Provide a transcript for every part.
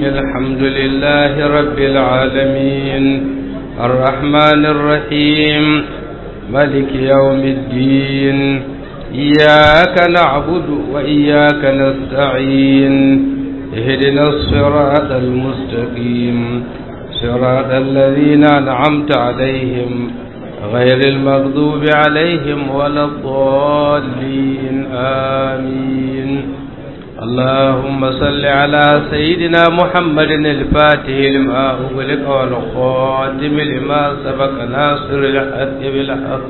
الحمد لله رب العالمين الرحمن الرحيم مالك يوم الدين إياك نعبد وإياك نستعين اهدنا الصراط المستقيم صراط الذين أنعمت عليهم غير المغضوب عليهم ولا الضالين آمين اللهم صل على سيدنا محمد الفاتح لما أغلق والخاتم لما سبق ناصر الحق بالحق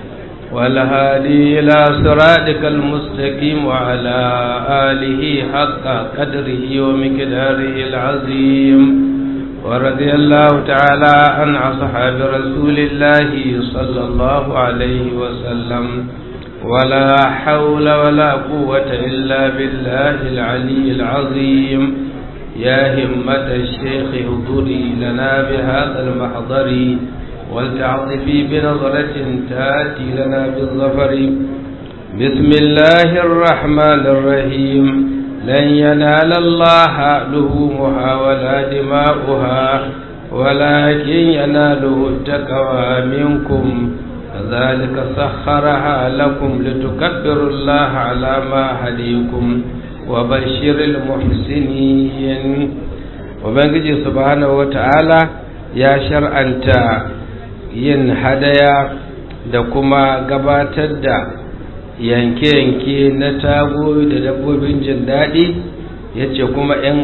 والهادي إلى صراطك المستقيم وعلى آله حق قدره ومقداره العظيم ورضي الله تعالى عن أصحاب رسول الله صلى الله عليه وسلم ولا حول ولا قوة إلا بالله العلي العظيم يا همة الشيخ اهضري لنا بهذا المحضر ولتعطفي بنظرة تأتي لنا بالظفر بسم الله الرحمن الرحيم لن ينال الله لحومها ولا دماؤها ولكن يناله التقوى منكم ذلك سخرها لكم لتكبروا الله على ما هديكم وبشر المحسنين وبنجي سبحانه وتعالى يا شرعنت yin hadaya da kuma gabatar da yanke-yanke na tago da dabbobin jin daɗi yace kuma in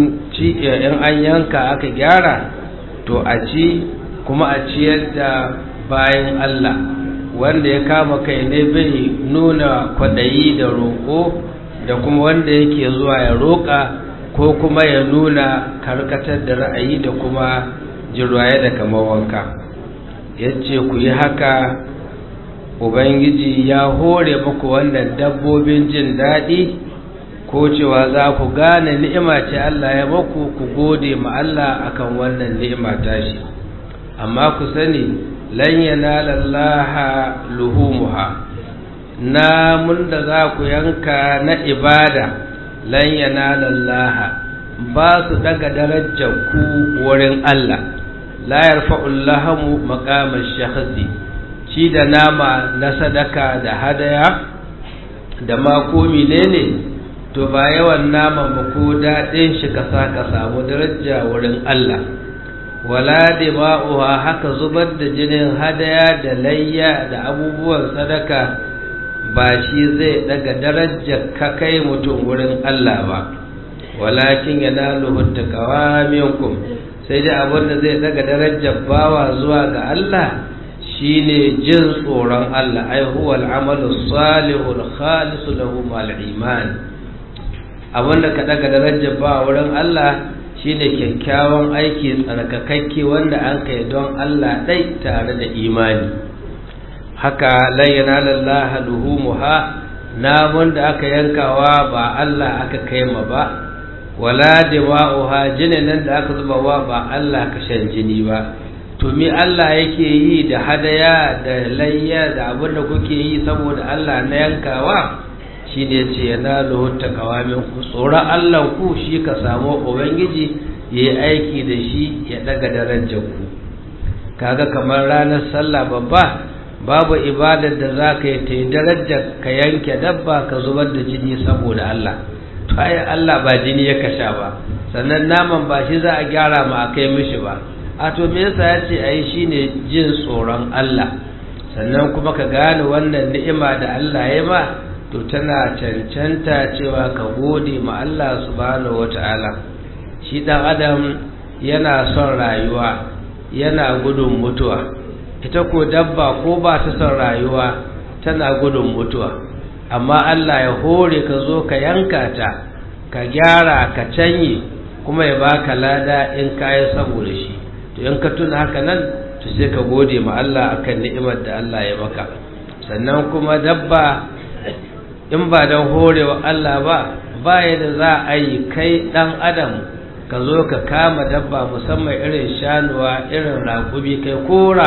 an yanka aka gyara to a ci kuma a ciyar da bayan Allah wanda ya kama kai ne bai nuna kwadayi da roƙo da kuma wanda yake zuwa ya roƙa ko kuma ya nuna karkatar da ra'ayi da kuma jirwaye da kamar wanka yace ku yi haka ubangiji ya hore muku wannan dabbobin jin daɗi ko cewa za ku gane ni'ima ce Allah ya muku ku gode ma Allah akan wannan ni'ima tashi amma ku sani lan yanala Allah luhumuha namun da za ku yanka na ibada lan yanala Allah ba su daga darajar ku wurin Allah la yarfa'u Allahu maqama shakhsi ci da nama na sadaka da hadaya da ma ko menene to ba yawan nama ba ko dadin shi ka samu daraja wurin Allah wala dima'uha haka zubar da jinin hadaya da layya da abubuwan sadaka ba shi zai daga darajar ka kai mutum wurin Allah ba walakin yanaluhu taqwa minkum sai dai abinda zai daga darajar bawa zuwa ga Allah shine jin tsoron Allah ai huwal amalu salihul khalis lahu mal iman abinda ka daga darajar bawa wurin Allah shine kyakkyawan aiki tsarkakakke wanda an kai don Allah dai tare da imani haka la yanalallaha luhumuha namun da aka yankawa ba Allah aka kaima ba wala dima'uha jinin da aka zuba wa ba Allah ka shan jini ba to me Allah yake yi da hadaya da layya da abin da kuke yi saboda Allah na yankawa shine ce yana lohutta kawamin ku tsoron Allah ku shi ka samu ubangiji yayi aiki da shi ya daga darajar ku kaga kamar ranar sallah babba babu ibadar da zaka yi ta darajar ka yanke dabba ka zubar da jini saboda Allah to ai Allah ba jini ya kasha ba sannan naman ba shi za a gyara ma akai mishi ba a to me yasa yace ai shine jin tsoron Allah sannan kuma ka gane wannan ni'ima da Allah ya ma to tana cancanta cewa ka gode ma Allah subhanahu wataala shi dan adam yana son rayuwa yana gudun mutuwa ita ko dabba ko ba ta son rayuwa tana gudun mutuwa amma Allah ya hore ka zo ka yanka ta ka gyara ka canye kuma ya baka lada in kai saboda shi to in ka tuna haka nan to sai ka gode ma Allah akan ni'imar da Allah ya maka sannan kuma dabba in ba dan horewa Allah ba baya da za a yi kai dan adam ka zo ka kama dabba musamman irin shanuwa irin raƙumi kai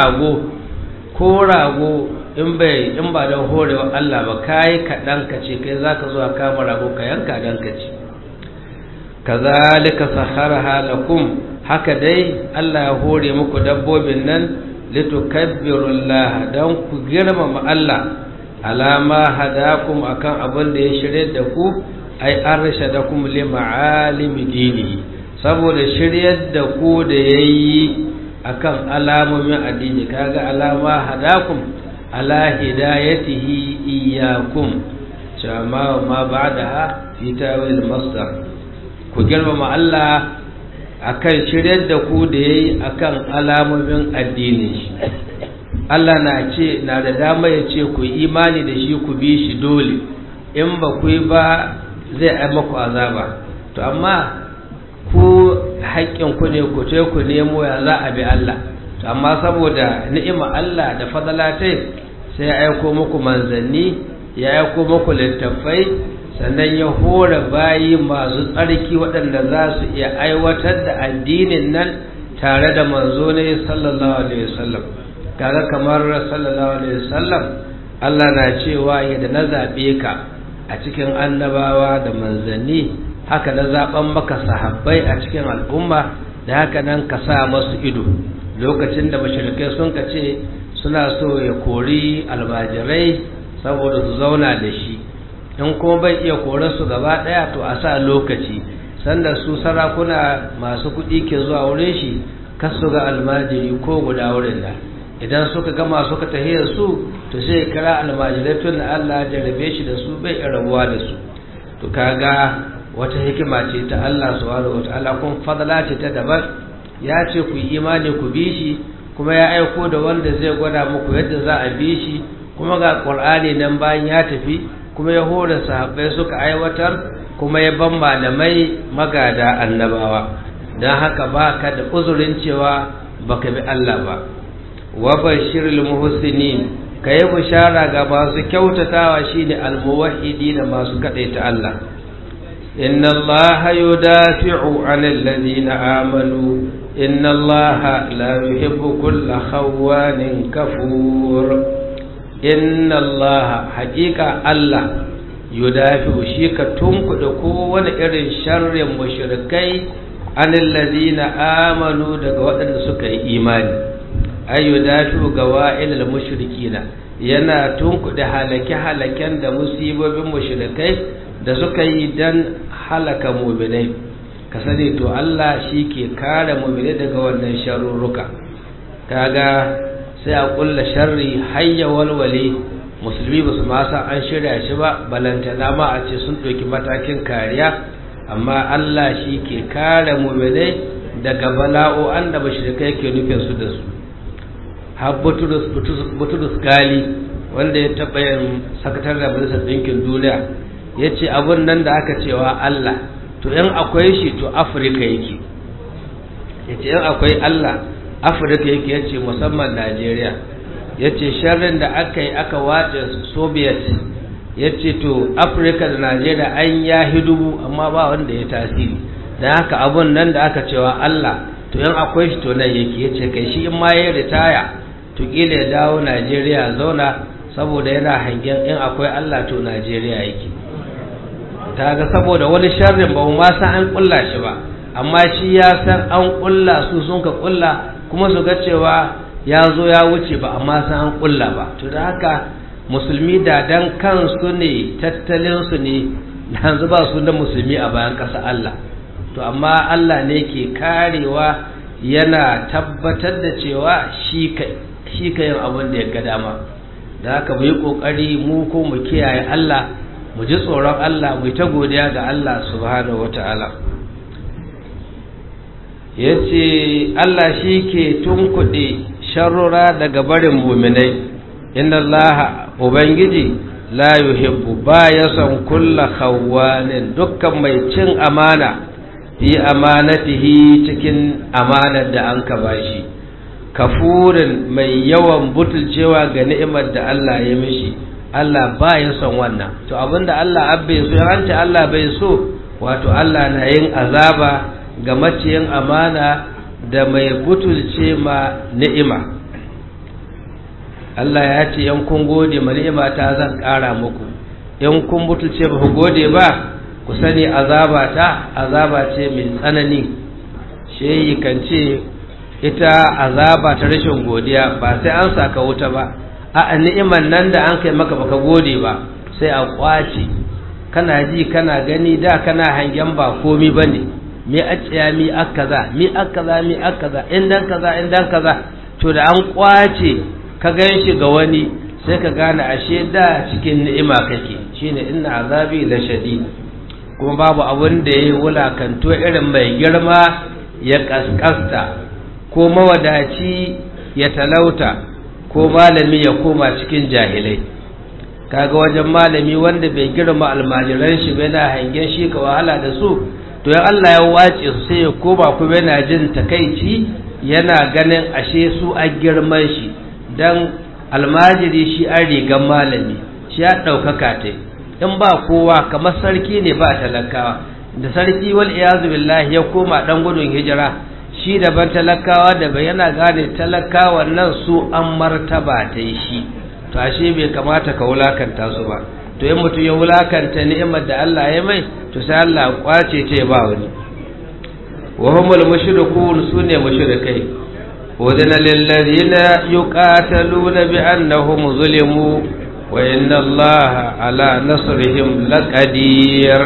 ko rago in ba don horewa Allah ba kai kaɗan ka ce kai za ka zo a kama rago ka yanka dan ka ci kazalika sakharaha lakum haka dai Allah ya hore muku dabbobin nan litukabbirullaha dan ku girmama Allah alama hadakum akan abin da ya shirye da ku ai arshadakum li ma'alimi dini saboda shiryar da ku da yayi akan alamomin addini kaga alama hadakum ala hidayatihi iyyakum shama ma ba'daha fi tawil masdar ku girmama Allah akan shiryar da ku da yayi akan alamomin addini shi Allah na da dama ya ce ku imani da shi ku bi shi dole in ba ku yi ba zai ai maku azaba to amma ku haƙƙin ku ne ku ce ku nemo ya za a bi Allah to amma saboda ni'ima Allah da fadalatai sai ya aiko muku manzanni ya aiko muku littafai sannan ya hore bayi masu tsarki waɗanda za su iya aiwatar da addinin nan tare da manzo ne sallallahu alaihi wasallam kaga kamar sallallahu alaihi wasallam Allah na cewa yadda na zabe ka a cikin annabawa da manzanni haka na zaben maka sahabbai a cikin al'umma da haka nan ka sa masu ido lokacin da mushrikai sun kace suna so ya kori almajirai saboda su zauna da shi in kuma bai iya korar su gaba daya to a sa lokaci sanda su sarakuna masu kuɗi ke zuwa wurin shi kasu ga almajiri ko guda wurin da idan suka gama suka tahiyar su to sai kira almajirai tun Allah jarabe shi da su bai rabuwa da su to kaga wata hikima ce ta Allah subhanahu wataala kun fadala ce ta daban ya ce ku yi imani ku bi shi kuma ya aiko da wanda zai gwada muku yadda za a bi shi kuma ga Qur'ani nan bayan ya tafi kuma ya hore sahabbai suka aiwatar kuma ya ban malamai magada annabawa dan haka baka da uzurin cewa baka bi Allah ba wa bashirul muhsinin kai bishara ga masu kyautatawa shine almuwahhidin masu kadaita Allah inna allaha yudafi'u 'anil ladina amanu inna allaha la yuhibbu kulla khawanin kafur inna allaha haqiqa Allah yudafi'u shi ka tunkuda kowane irin sharrin mushrikai 'anil ladina amanu daga waɗanda suka yi imani ayyudafi'u gawa'ilal mushrikina yana tunkuda halake-halaken da musibobin mushrikai da suka yi dan halaka mu'minai ka sani to Allah shi ke kare mu'minai daga wannan sharurruka kaga sai a kulla sharri hayya walwale musulmi ba su ma san an shirya shi ba balantana ma a ce sun ɗauki matakin kariya amma Allah shi ke kare mu'minai daga bala'o'an da mushrikai ke nufin su da su har Butrus Gali wanda ya taɓa yin sakatar da majalisar ɗinkin duniya ya ce abun nan da aka cewa Allah to in akwai shi to Afirka yake ya ce in akwai Allah Afirka yake ya ce musamman Najeriya ya ce sharrin da aka yi aka wace Soviet ya ce to Afirka da Najeriya an ya hidubu amma ba wanda ya tasiri don haka abun nan da aka cewa Allah to in akwai shi to nan yake ya ce kai shi in ma ya ritaya to kila ya dawo Najeriya zauna saboda yana hangen in akwai Allah to Najeriya yake kaga saboda wani sharrin ba mu ma san an kulla shi ba amma shi ya san an kulla su sun ka kulla kuma su ga cewa ya zo ya wuce ba amma san an kulla ba to da haka musulmi da dan kansu ne tattalin su ne yanzu ba su da musulmi a bayan ƙasa Allah to amma Allah ne ke karewa yana tabbatar da cewa shi ka yin abin da ya ga dama da haka mu yi kokari mu ko mu kiyaye Allah mu ji tsoron Allah mu ta godiya ga Allah subhanahu wataala yace Allah shi ke tunkuɗe sharrura daga barin mu'minai inna Allah ubangiji la yuhibbu ba ya son kulla khawanin dukkan mai cin amana fi amanatihi cikin amanar da an ka bashi kafurin mai yawan butulcewa ga ni'imar da Allah ya mishi Allah ba ya son wannan to abinda Allah abbe so yanci Allah bai so wato Allah na yin azaba ga maciyin amana da mai butulce ma ni'ima Allah ya ce in kun gode ma ni'ima ta zan ƙara muku in kun butulce ba ku gode ba ku sani azaba ce mai tsanani. Shehi kan ce ita azaba ta rashin godiya ba sai an saka wuta ba, a ni'imar nan da an kai maka baka gode ba sai a kwace, kana ji kana gani da kana hangen ba komi bane, me a tsaya mi akaza in dan kaza to da an kwace ka ganshi ga wani sai ka gane ashe da cikin ni'ima kake. Shine inna azabi la shadid. Kuma babu abun da yayi wulakanto irin mai girma ya kaskasta, ko mawadaci ya talauta, ko malami ya koma cikin jahilai. Kaga wajen malami wanda bai girma almajiran shi bai na hangen shi ka wahala da su, to ya Allah ya wace su sai ya koma kuma yana jin takaici, yana ganin ashe su a girman shi. Dan almajiri shi an rigan malami, shi ya ɗaukaka ta. In ba kowa kamar sarki ne ba talakawa, da sarki wal iyazu billahi ya koma dan gudun hijira, shi daban talakawa da bai yana gane talakawan nan su an martaba ta shi, to ashe bai kamata ka wulakanta su ba. To in mutum ya wulakanta ni'imar da Allah ya mai, to sai Allah kwace ta ba wani. wa humul mushrikun sune mushrikai. udina lil ladina yuqataluna bi annahum zulimu wa inna Allaha ala nasrihim laqadir.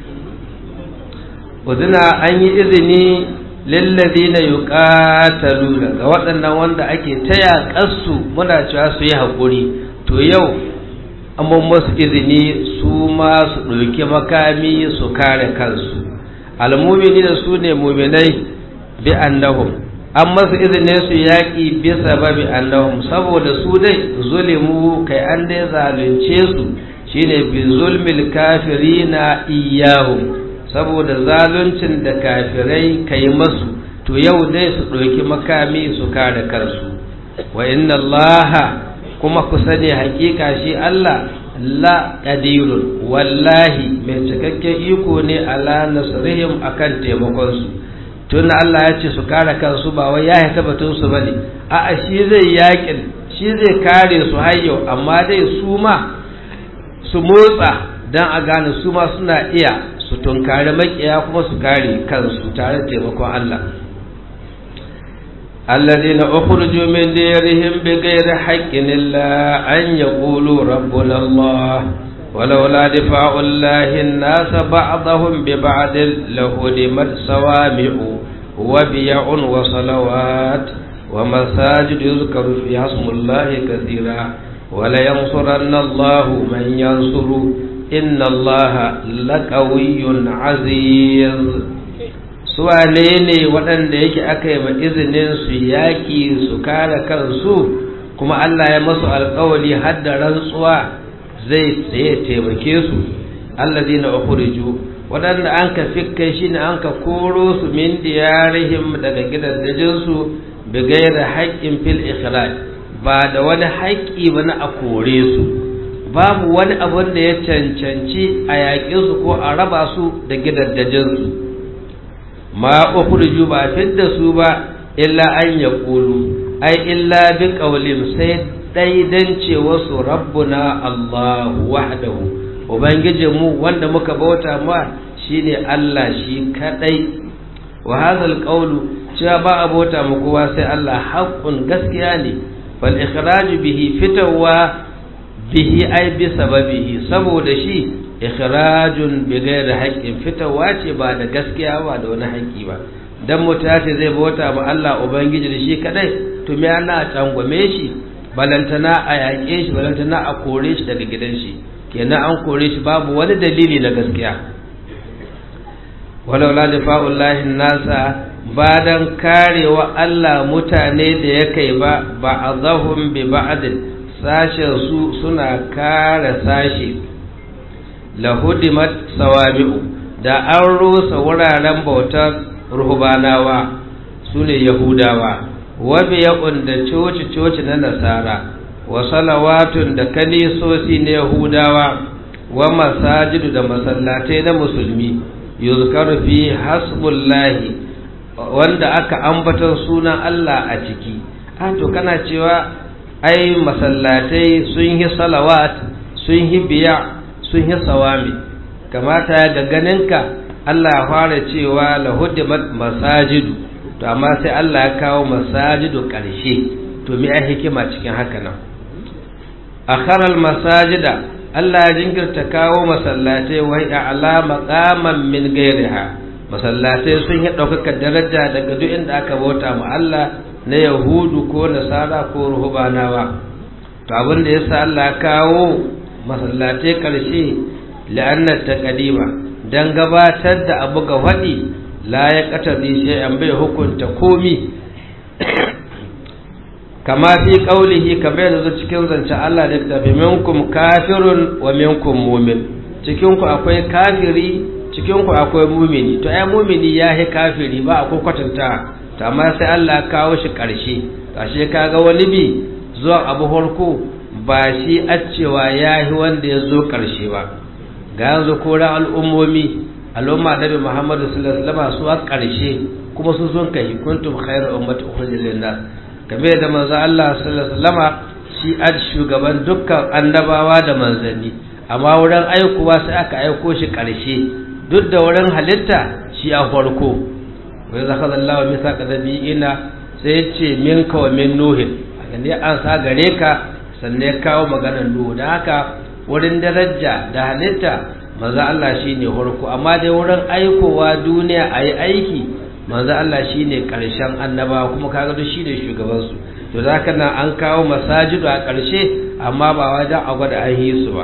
udina an yi izini lilladina yuqataluna ga waɗannan wanda ake taya kasu muna cewa su yi hakuri, to yau amma musu izini su ma su ɗauki makami su kare kansu. almu'mini da su ne mu'minai bi annahum an masu izini su yaƙi bi sababi annahum saboda su dai zulimu kai an dai zalunce su shine bi zulmil kafirina iyyahum, saboda zaluncin da kafirai kai masu, to yau dai su ɗauki makami su kare kansu. wa inna Allaha kuma ku sani hakika shi Allah la qadirun wallahi mai cikakken iko ne ala nasrihim akan taimakon su. tun Allah ya ce su kare kansu ba wai ya haita batun su bane, a'a shi zai yakin, shi zai kare su har yau, amma dai su ma su motsa dan a gane su ma suna iya su tunkari makiya kuma su kare kansu tare da taimakon Allah. الذين أخرجوا من ديرهم بغير حق إلا أن يقولوا ربنا الله ولولا دفاع الله الناس بعضهم ببعض لهدمت صوامع وبيع وصلوات ومساجد يذكر فيها اسم الله كثيرا ولينصرن الله من ينصر إن الله لقوي عزيز. suwane ne waɗanda yake aka yi ma izinin su yaƙi su kare kansu kuma Allah ya masu alƙawali har da rantsuwa zai tsaye taimake su. allazina ukhriju waɗanda an ka fikkai shi ne an ka koro su min diyarihim daga gidajen su bi gaira haƙƙin fil ikhraj, ba da wani haƙƙi ba na a kore su, babu wani abun da ya cancanci a yaƙe su ko a raba su da gidajen su. ma ukhriju ba fidda su ba illa an yaqulu ai illa bi qawlin sai dai dan cewa su rabbuna Allahu wahdahu, ubangijinmu wanda muka bauta ma shine Allah shi kadai. wa hadhal qawlu cewa ba a bauta mu kowa sai Allah haqqun gaskiya ne. fal ikhraju bihi fitawa bihi ai bi sababihi, saboda shi ikhrajun bi ghairi haqqin fitawa ce ba da gaskiya ba da wani haƙƙi ba. dan mutace zai bauta ma Allah ubangiji da shi kadai, to me ana tsangwame shi, balantana a yaƙe shi, balantana a kore shi daga gidan shi, kenan an kore shi babu wani dalili na gaskiya. walau la difa'ullahi nasa ba dan karewa Allah mutane da ya kai ba ba'dhum bi ba'd, sashen su suna kare sashi. lahudimat sawami'u da an rusa wuraren bautar ruhbanawa sune yahudawa, wa biya'un da coci na nasara, wa salawatun da kanisosi na yahudawa, wa masajidu da masallatai na musulmi yuzkaru fi hasbullahi wanda aka ambatar sunan Allah a ciki. to kana cewa ai masallatai sun yi salawat, sun yi biya, sun yi sawami, kamata ya ga ganinka Allah ya fara cewa lahuddimat masajidu, to amma sai Allah ya kawo masajidu ƙarshe. To me ai hikima cikin haka nan? Akharal masajida, Allah ya jinkirta kawo masallatai wai a'la maqaman min ghairiha. Masallatai sun yi ɗaukaka daraja daga duk inda aka bauta mu Allah na Yahudu ko Nasara ko Ruhbanawa. To abin da yasa Allah ya kawo masallatai ƙarshe, la'anna taqdima, dan gabatar da abu ga wadi la ya qatadi shay'an bai hukunta komi. Kama fi qaulihi, kamar da cikin zance Allah da tafi minkum kafirun wa minkum mu'min, cikin ku akwai kafiri, cikin ku akwai mu'mini. To ai mu'mini yahi kafiri ba akwai kwatanta, to amma sai Allah ya kawo shi ƙarshe. Kashe kaga wani bi zuwa abu farko ba shi accewa yahi wanda ya zo ƙarshe ba. Ga yanzu koran al'umma Nabi Muhammad sallallahu alaihi wasallam su a ƙarshe, kuma su sun kai kuntum khairu ummati ukhrijat lin-nas. Kamar da manzo Allah sallallahu alaihi wasallama shi shugaban dukkan annabawa da manzanni, amma wurin aikowa sai aka aiko shi ƙarshe, duk da wurin halitta shi a farko. Wai zakadallahu mithaqa nabiyina, sai ya ce minka wa min nuhin, ne an sa gare ka, sannan ya kawo maganar Nuhu. Da haka wurin daraja da halitta manzo Allah shine farko, amma dai wurin aikowa duniya ayi aiki manzo Allah shine karshen annabawa, kuma kaga duk shine shugaban su. To zaka nan an kawo masajidu a karshe, amma ba wajen a gwada an yi su ba.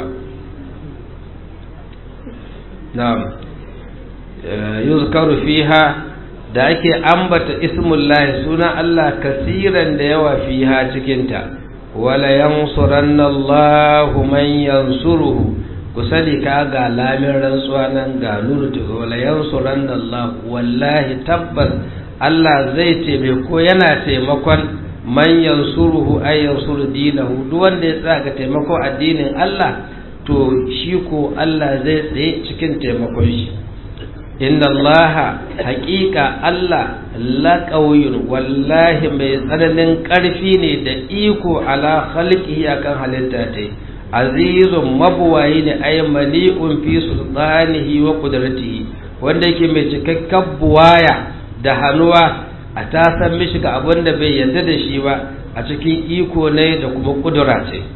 Na'am, yuzkaru fiha, da ake ambata ismullahi, sunan Allah kasiran da yawa fiha cikinta. Wala yansuranna Allahu man yansuruhu, ku sani ka ga lamin rantsuwa nan ga nuru ta wala yansuranna Allah, wallahi tabbas Allah zai taimako, yana taimakon man yansuruhu ay yansuru dinahu, duk wanda ya tsaya ga taimako addinin Allah to shi ko Allah zai tsaye cikin taimakon shi. Inna Allah, haƙiƙa Allah, laƙauyun, wallahi mai tsananin ƙarfi ne da iko ala khalqihi akan halitta ta, azizun mabuwayi ne ay mali'un fi sultanihi wa qudratihi, wanda yake mai cikakken buwaya da hannuwa a tasan mishi ga abin da bai yarda da shi ba a cikin iko ne da kuma kudura ce.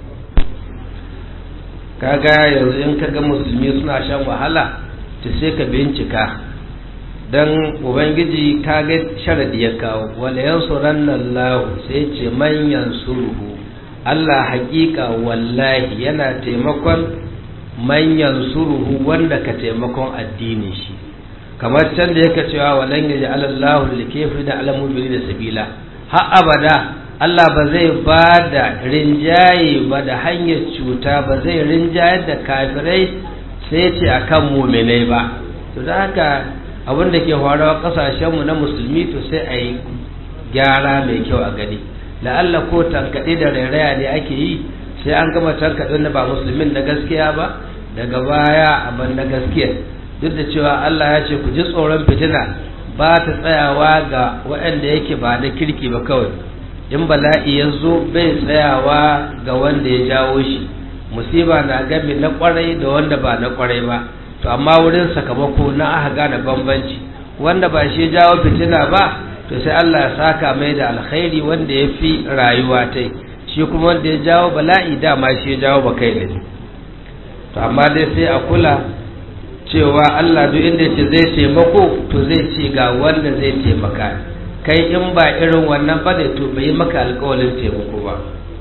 Kaga yanzu in kaga musulmi suna shan wahala, to sai ka bincika, dan ubangiji kaga sharadi ya kawo, wala yansuranna Allah, sai ce man yansuruhu, Allah hakika wallahi yana taimakon man yansuruhu, wanda ka taimakon addinin shi. Kamar can da yake cewa walan yaj'al Allahu likafirina ala mu'minina sabila, har abada Allah ba zai ba da rinjaye ba da hanyar cuta, ba zai rinjayar da kafirai sai ce akan mu'minai ba. To da haka abin da ke faruwa kasashenmu na musulmi, to sai a yi gyara mai kyau a gani. La'alla ko tankaɗe da rairaya ne ake yi, sai an gama tankaɗe na ba musulmin da gaskiya ba, daga baya abin na gaskiya. Duk da cewa Allah ya ce ku ji tsoron fitina ba ta tsayawa ga waɗanda yake ba da kirki ba kawai. In bala'i ya zo bai tsayawa ga wanda ya jawo shi, musiba na game na kwarai da wanda ba na kwarai ba. To amma wurin sakamako na aka gane bambanci, wanda ba shi jawo fitina ba, to sai Allah ya saka mai da alkhairi wanda ya fi rayuwa ta, shi kuma wanda ya jawo bala'i dama shi ya jawo ba kai ne. To amma dai sai a kula cewa Allah duk inda ce zai taimako, to zai ce ga wanda zai taimaka. Kai in ba irin wannan ba ne, to bai maka alƙawarin taimako ba.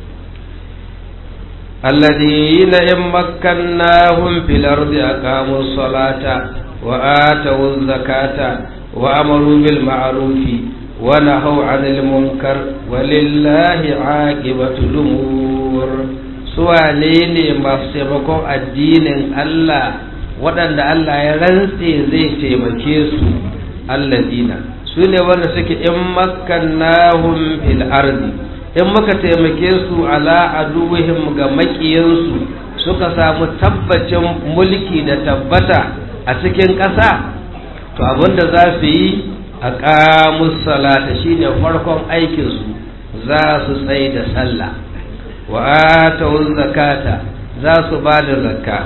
الذين إن مكناهم في الأرض أقاموا الصلاة وآتوا الزكاة وأمروا بالمعروف ونهوا عن المنكر ولله عاقبة الأمور. سوالين مصيبكم الدين الله ودن الله يرنسي زي تيمكيسو الذين سنة ونسك إن مكناهم في الأرض، in muka taimake su ala aduwihim ga makiyansu suka samu tabbacin mulki da tabbata a cikin ƙasa, to abinda za su yi aqamus salata, shine farkon aikin su za su tsai da sallah, wa atawuz zakata, za su ba da zakka,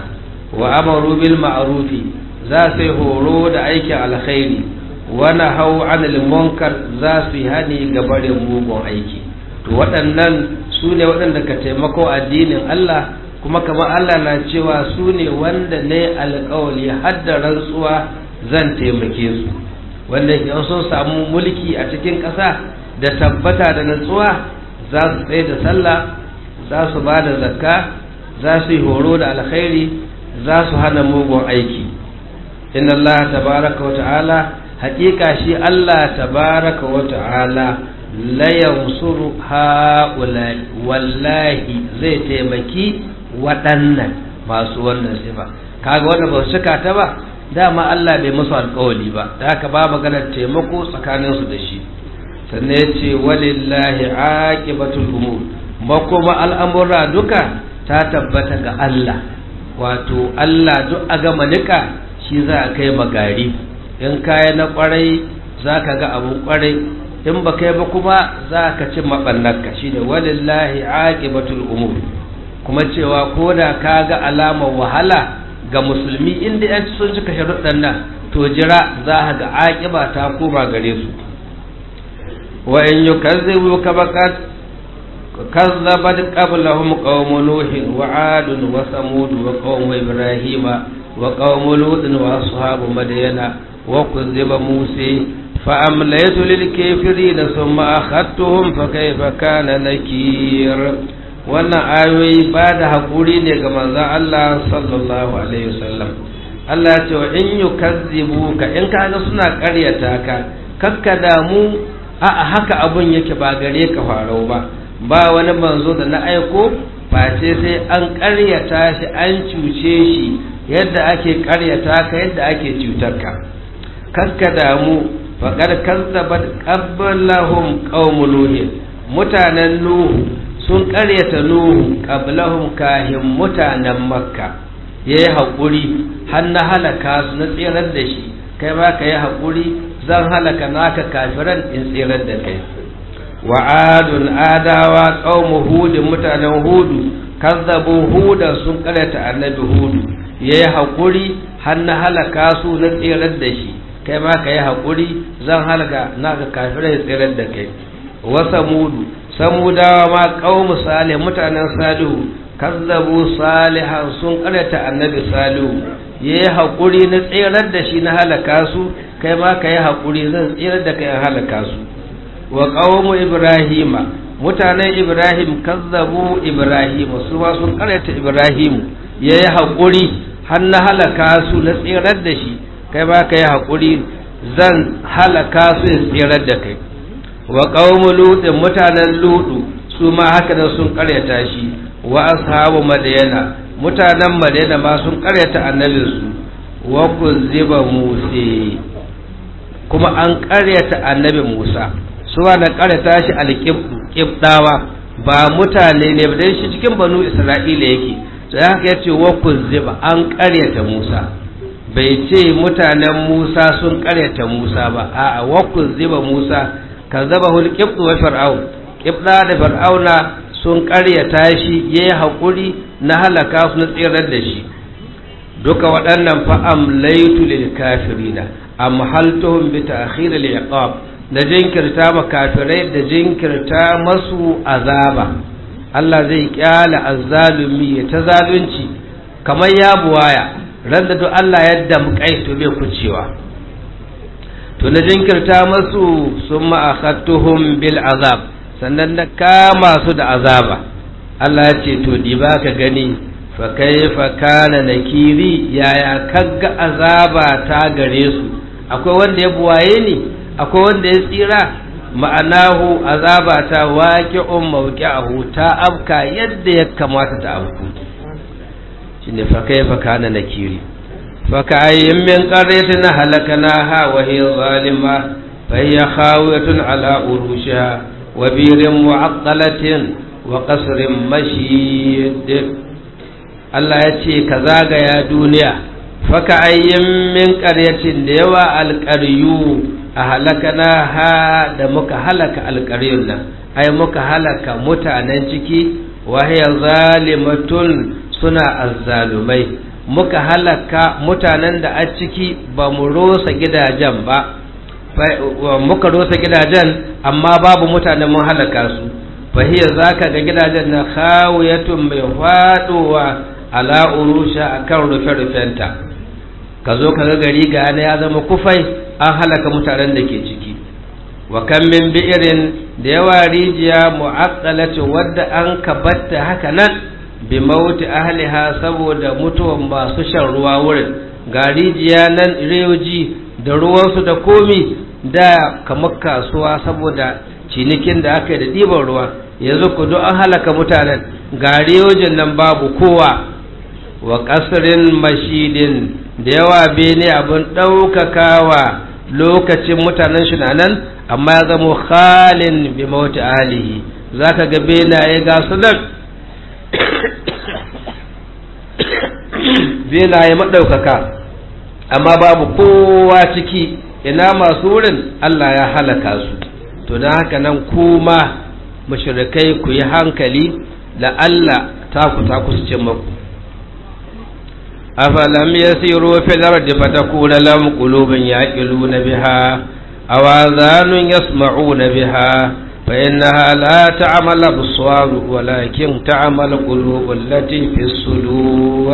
wa amaru bil ma'rufi za su yi horo da aikin alkhairi wa nahau anil munkar za su yi hani ga barin mugun aiki. To waɗannan su ne waɗanda ka taimako addinin Allah, kuma kamar Allah na cewa su ne wanda ne alƙawali har da rantsuwa zan taimake su, wanda ke sun samu mulki a cikin ƙasa da tabbata da nutsuwa za su tsaye da sallah, za su ba da zakka, za su yi horo da alkhairi, za su hana mugun aiki. inna Allah tabaraka wa ta'ala, haƙiƙa shi Allah tabaraka wa ta'ala la yansuru ha'ula'i, wallahi zai taimaki waɗannan masu wannan sifa. Kaga wanda ba su cika ta ba, dama Allah bai musu alƙawali ba, da haka ba maganar taimako tsakaninsu da shi. Sannan ya ce walillahi aqibatul umur, makoma al'amura duka ta tabbata ga Allah, wato Allah duk a gama nika shi za a kai magari. In kaya na kwarai za ka ga abun kwarai, in ba kai ba kuma za ka ci maɓannarka. Shi da walillahi aqibatul umur, kuma cewa ko da ka ga alamar wahala ga musulmi inda yan sun cika sharuɗan nan, to jira za ka ga aqiba ta koma gare su. wa in yukazzibuka faqad kazzabat qablahum qaumun nuhin wa adun wa samud wa qaum ibrahima wa qaum lut wa ashabu madyana wa kuzziba musa fa amlaytu lil kafirin thumma akhadtuhum fa kayfa kana nakir. wannan ayoyi ba da hakuri ne ga manzon Allah sallallahu alaihi wasallam. Allah ya ce wa in yukazzibuka, in kaga suna ƙaryata ka, kakka damu, a'a haka abun yake ba gare ka farau ba, ba wani manzo da na aiko face sai an ƙaryata shi, an cuce shi yadda ake ƙaryata ka, yadda ake cutar ka. Kakka damu, faqad kazzabat qablahum qaum nuh, mutanen nuhu sun ƙaryata nuhu qablahum kahin mutanen makka. Yayi haƙuri har na halaka su, na tsirar da shi, kai ma ka yi haƙuri, zan halaka naka kafiran in tsirar da kai. wa adun adawa qaumu hud, mutanen hudu kazzabu huda sun karyata annabi hudu. Yayi hakuri har na halaka su, na tsirar da shi, kai ma kai hakuri, zan halaka naka kafirai tsirar da kai. wa samudu, samudawa ma qaumu salih, mutanen salihu kazzabu salihan sun karyata annabi salihu. Yayi hakuri na tsirar da shi, na halaka su, kai ma kai hakuri, zan tsirar da kai in halaka su. wa qaumu ibrahima, mutanen ibrahim kazzabu ibrahima, su ma sun karyata ibrahim. Yayi hakuri har na halaka su, na tsirar da shi, kai ma kai hakuri, zan halaka su in tsirar da kai. wa qaumu lut, mutanen lutu su ma haka da sun karyata shi. wa ashabu madyana, mutanen madyana ma sun karyata annabinsu. wa kuzziba musa, kuma an karyata annabi musa. suwa na karyata shi alƙibdawa, ba mutane ne ba, dan shi cikin banu isra'ila yake. sai haka ya ce wa kuzziba, an karyata musa, bai ce mutanen musa sun karyata musa ba, a'a wa kuzziba musa kazzabahu alqibdu wa fir'aun, qibda da fir'auna sun karyata shi, yayi hakuri na halaka su, na tsirar da shi. duka waɗannan fa amlaytu lil kafirina amhaltuhum bi ta'khir al iqab, da jinkirta ma kafirai, da jinkirta masu azaba. Allah zai kyala azzalumi ta zalunci kamar ya buwaya, ran da duk Allah ya damƙai to bai kucewa. to na jinkirta masu, summa akhadtuhum bil azab, sannan na kama su da azaba. Allah ya ce to di ba ka gani, fa kaifa kana nakiri, yaya kaga azaba ta gare su. akwai wanda ya buwaye ni, akwai wanda ya tsira. ma'anahu azaba ta waqi'un mawqi'ahu, ta afka yadda ya kamata ta afku. shine fa kaifa kana nakiri. fa ka'ayyin min qaryatin halaknaha wa hiya zalima fa hiya khawiyatun ala urushiha wa birin mu'attalatin wa qasrin mashid. Allah ya ce ka zagaya duniya, fa ka'ayyin min qaryatin, da yawa alqaryu a halakana ha, da muka halaka alƙaryun nan, ai muka halaka mutanen ciki. wahiya zalimatun, suna azzalumai. muka halaka mutanen da a ciki ba mu rosa gidajen ba, muka rosa gidajen amma babu mutanen mun halaka su, fahiyya za ka ga gidajen na khawiyatun mai faɗowa ala urusha akan rufe-rufenta. Ka zo ka ga gari ga ya zama kufai, an halaka mutanen da ke ciki. Wa kan min bi'irin da yawa rijiya mu'aqqalatin wadda an kabatta haka nan bi mauti ahliha saboda mutuwan masu shan ruwa wurin, ga rijiya nan riyoji da ruwansu da komi da kamar kasuwa saboda cinikin da aka yi da ɗiban ruwa, yanzu ku an halaka mutanen, ga riyojin nan babu kowa. Wa ƙasirin mashidin da yawa bene abin ɗaukakawa lokacin mutanen shi nan, amma ya zama khalin bi mauti alihi, za ka ga benaye ga su nan benaye maɗaukaka amma babu kowa ciki, ina masu wurin Allah ya halaka su. To don haka nan kuma mushrikai ku yi hankali, la'alla taku su ce maku. أفلم يسيروا في الأرض فتكون لهم قلوب يعقلون بها أو آذان يسمعون بها فإنها لا تعمى الأبصار ولكن تعمى القلوب التي في الصدور.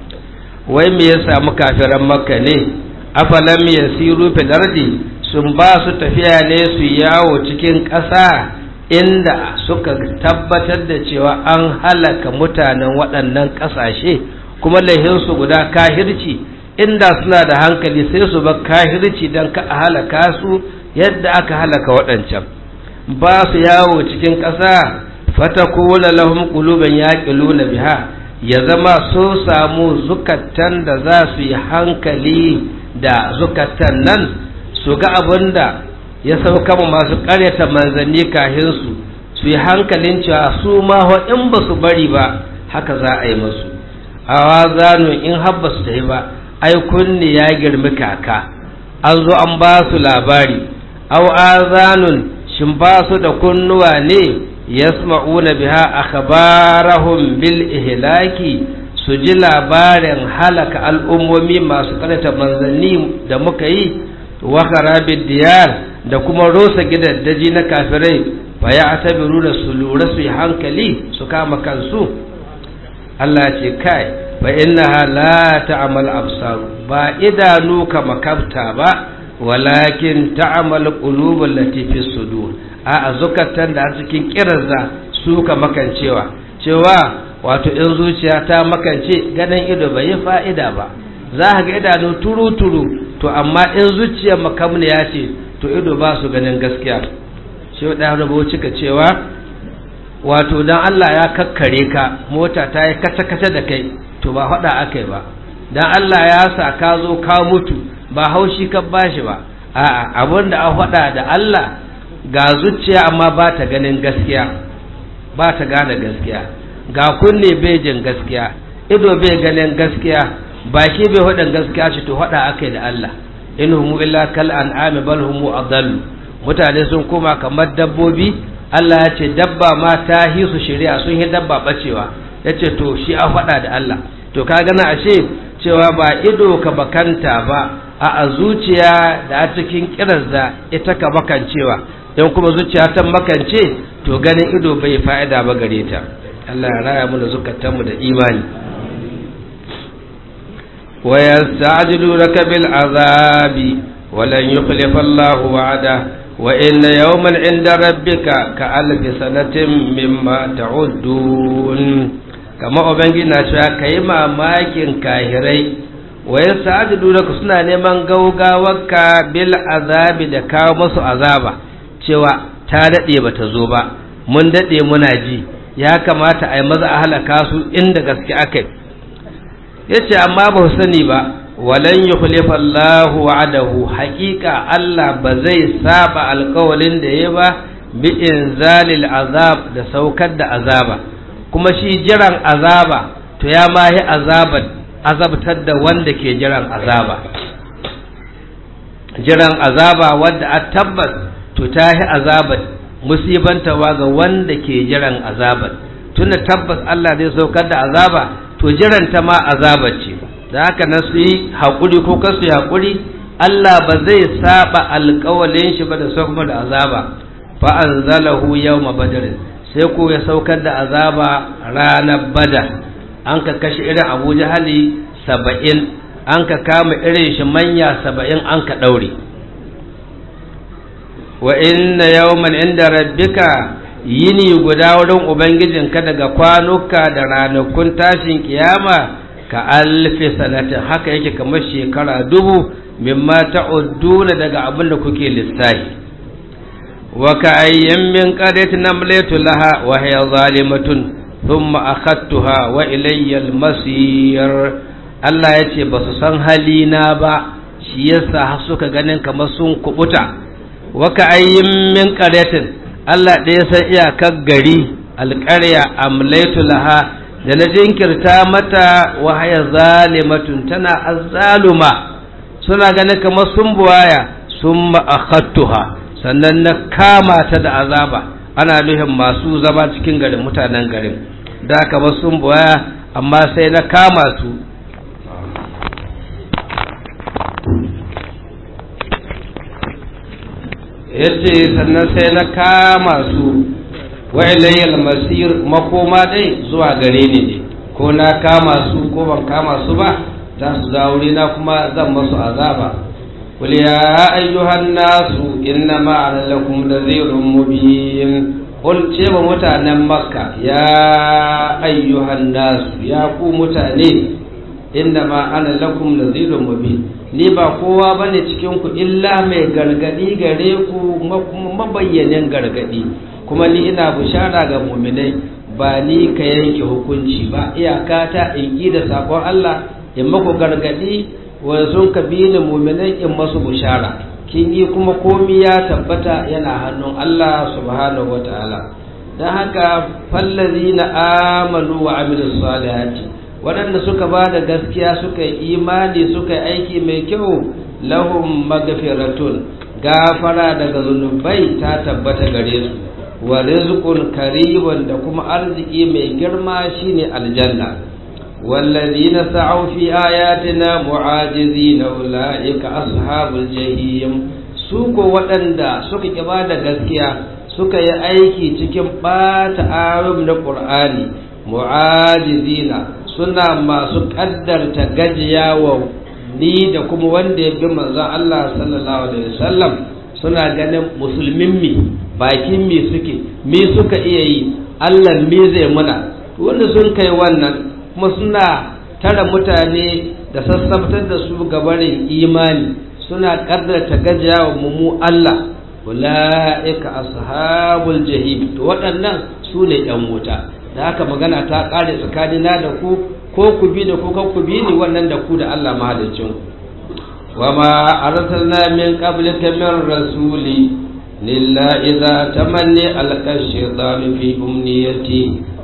وإن يسا مكافرا مكة أفلم يسيروا في الأرض سنباس تفيا su yawo cikin ƙasa inda suka tabbatar da cewa an halaka mutanen waɗannan ƙasashe kuma laihinsu guda kahirci, inda suna da hankali sai su ba kahirci don ka a halaka su yadda aka halaka waɗancan. Ba su yawo cikin ƙasa fatakuna lahum quluban yaqiluna biha, ya zama sun samu zukatan da za su yi hankali da zukatan nan su ga abin da ya sauka masu ƙaryata manzanni kahinsu, su yi hankalin cewa su ma in ba su bari ba haka za a yi musu. Awazanu in habba su tafi ba, ai kunni ya girmi kaka, an zo an ba su labari. Aw azanun shin ba su da kunnuwa ne yasma'una biha akhbarahum bil ihlaki, su ji labarin halaka al'ummomi masu karanta manzanni da muka yi, wa kharabid diyar da kuma rosa gidaddaji na kafirai, fa ya tabiru da su lura su yi hankali su kama kansu. Allah ce kai fa innaha la ta'mal absar, ba idanu ka makabta ba, walakin ta'mal qulub allati fi sudur, a zukatan da cikin kirazza su ka makancewa, cewa wato in zuciya ta makance ganin ido bai yi fa'ida ba. Za ka ga idanu turu-turu, to amma in zuciya makamniya ce to ido ba su ganin gaskiya. Shi da rabo cika cewa wato dan Allah ya kakkare ka, mota ta yi kace-kace da kai, to ba faɗa akai ba. Dan Allah ya sa ka zo ka mutu, ba haushi ka bashi ba, a'a abin da an faɗa da Allah ga zuciya amma ba ta ganin gaskiya, ba ta gane gaskiya, ga kunne bai jin gaskiya, ido bai ganin gaskiya, baki bai faɗin gaskiya shi, to faɗa akai da Allah. In humu illa kal an'ami bal humu adallu, mutane sun koma kamar dabbobi. Allah ya ce dabba ma ta hi su shari'a, sun yi dabba bacewa, ya ce to shi a faɗa da Allah. To ka gana ashe cewa ba ido ka bakanta ba, a zuciya da a cikin kirazza ita ka makancewa, don kuma zuciya ta makance to ganin ido bai fa'ida ba gare ta. Allah ya raya mana zukatanmu da imani. wa yasta'jilunaka bil azabi wa lan yukhlifa Allahu wa'ada wa inna yawman 'inda rabbika ka alfi sanatin mimma ta'uddun. Kama ubangiji na cewa kai mamakin kahirai, wa yasta'jilunaka suna neman gaugawarka bil azabi da kawo musu azaba, cewa ta dade bata zo ba, mun dade muna ji, ya kamata a yi maza a halaka su inda gaske akai. Yace amma ba su sani ba, walan yukhlifa Allahu wa'adahu, haqiqa Allah ba zai saba alƙawalin da yayi ba bi inzalil azab, da saukar da azaba. Kuma shi jiran azaba to ya mahi azabtar da wanda ke jiran azaba. Jiran azaba wanda a tabbas to ta yi azabar musibantawa ga wanda ke jiran azabar, tunda tabbas Allah zai saukar da azaba to jiranta ma azabar ce. da haka na su yi haƙuri ko kasu yi haƙuri Allah ba zai saba alƙawalin shi ba da sauƙa da azaba fa anzalahu yawma badr sai ko ya saukar da azaba ranar badar an ka kashe irin Abu Jahali 70 an ka kama irin shi manya 70 an ka daure wa inna yawman inda rabbika yini guda wurin ubangijinka daga kwanuka da ranakun tashin kiyama ka alfi sanatin haka yake kamar shekara 1000 mimma ta'udduna daga abin da kuke lissafi wa ka'ayyin min qaryatin amlaytu laha wa hiya zalimatun thumma akhadtuha wa ilayya al-masir Allah yace ba su san halina ba shi yasa suka ganin kamar sun kubuta wa ka'ayyin min qaryatin Allah ɗaya san iyakar gari alƙarya amlaytu laha da na jinkirta mata wa hiya zalimatun tana azzaluma suna ganin kamar sun buwaya sun ma'akattuha sannan na kama ta da azaba ana nuhin masu zama cikin garin mutanen garin da kamar sun buwaya amma sai na kama su yace sannan sai na kama su wa ilayyal masir makoma dai zuwa gare ni ne ko na kama su ko ban kama su ba za su zaure na kuma zan masu azaba qul ya ayyuhan nasu innama ana lakum nadhirun mubin qul ce ba mutanen makka ya ayyuhan nasu ya ku mutane innama ana lakum nadhirun mubin ni ba kowa bane cikin ku illa mai gargadi gare ku mabayyanin gargadi kuma ni ina bushara ga mu'minai ba ni ka yanke hukunci ba iyaka ta in da sakon Allah in maku gargadi wa sun ka bi ni mu'minai in masu bushara kin yi kuma komi ya tabbata yana hannun Allah subhanahu wataala dan haka fallazina amanu wa amilus salihati waɗanda suka ba da gaskiya suka yi imani suka yi aiki mai kyau lahum magfiratun gafara daga zunubai ta tabbata gare su wa rizqun karimun da kuma arziki mai girma shine aljanna wallazina sa'u fi ayatina mu'ajizina ulaika ashabul jahim su ko waɗanda suka ki ba da gaskiya suka yi aiki cikin bata ayoyin na Qur'ani mu'ajizina suna masu kaddarta gajiyawa ni da kuma wanda ya bi manzon Allah sallallahu alaihi wasallam suna ganin musulmin mi bakin mi suka iya yi Allah mi zai muna wanda sun kai wannan kuma suna tara mutane da sassabtar da su gabarin imani suna kaddarta gajiyawa mu Allah ulaika ashabul jahim to waɗannan su ne ɗan wuta da haka magana ta ƙare tsakanina da ku ko ku bi da ku kan ku bi ni wannan da ku da Allah mahalicin wa ma arsalna min qablika min rasuli illa idza tamanni alqa shaytanu fi umniyati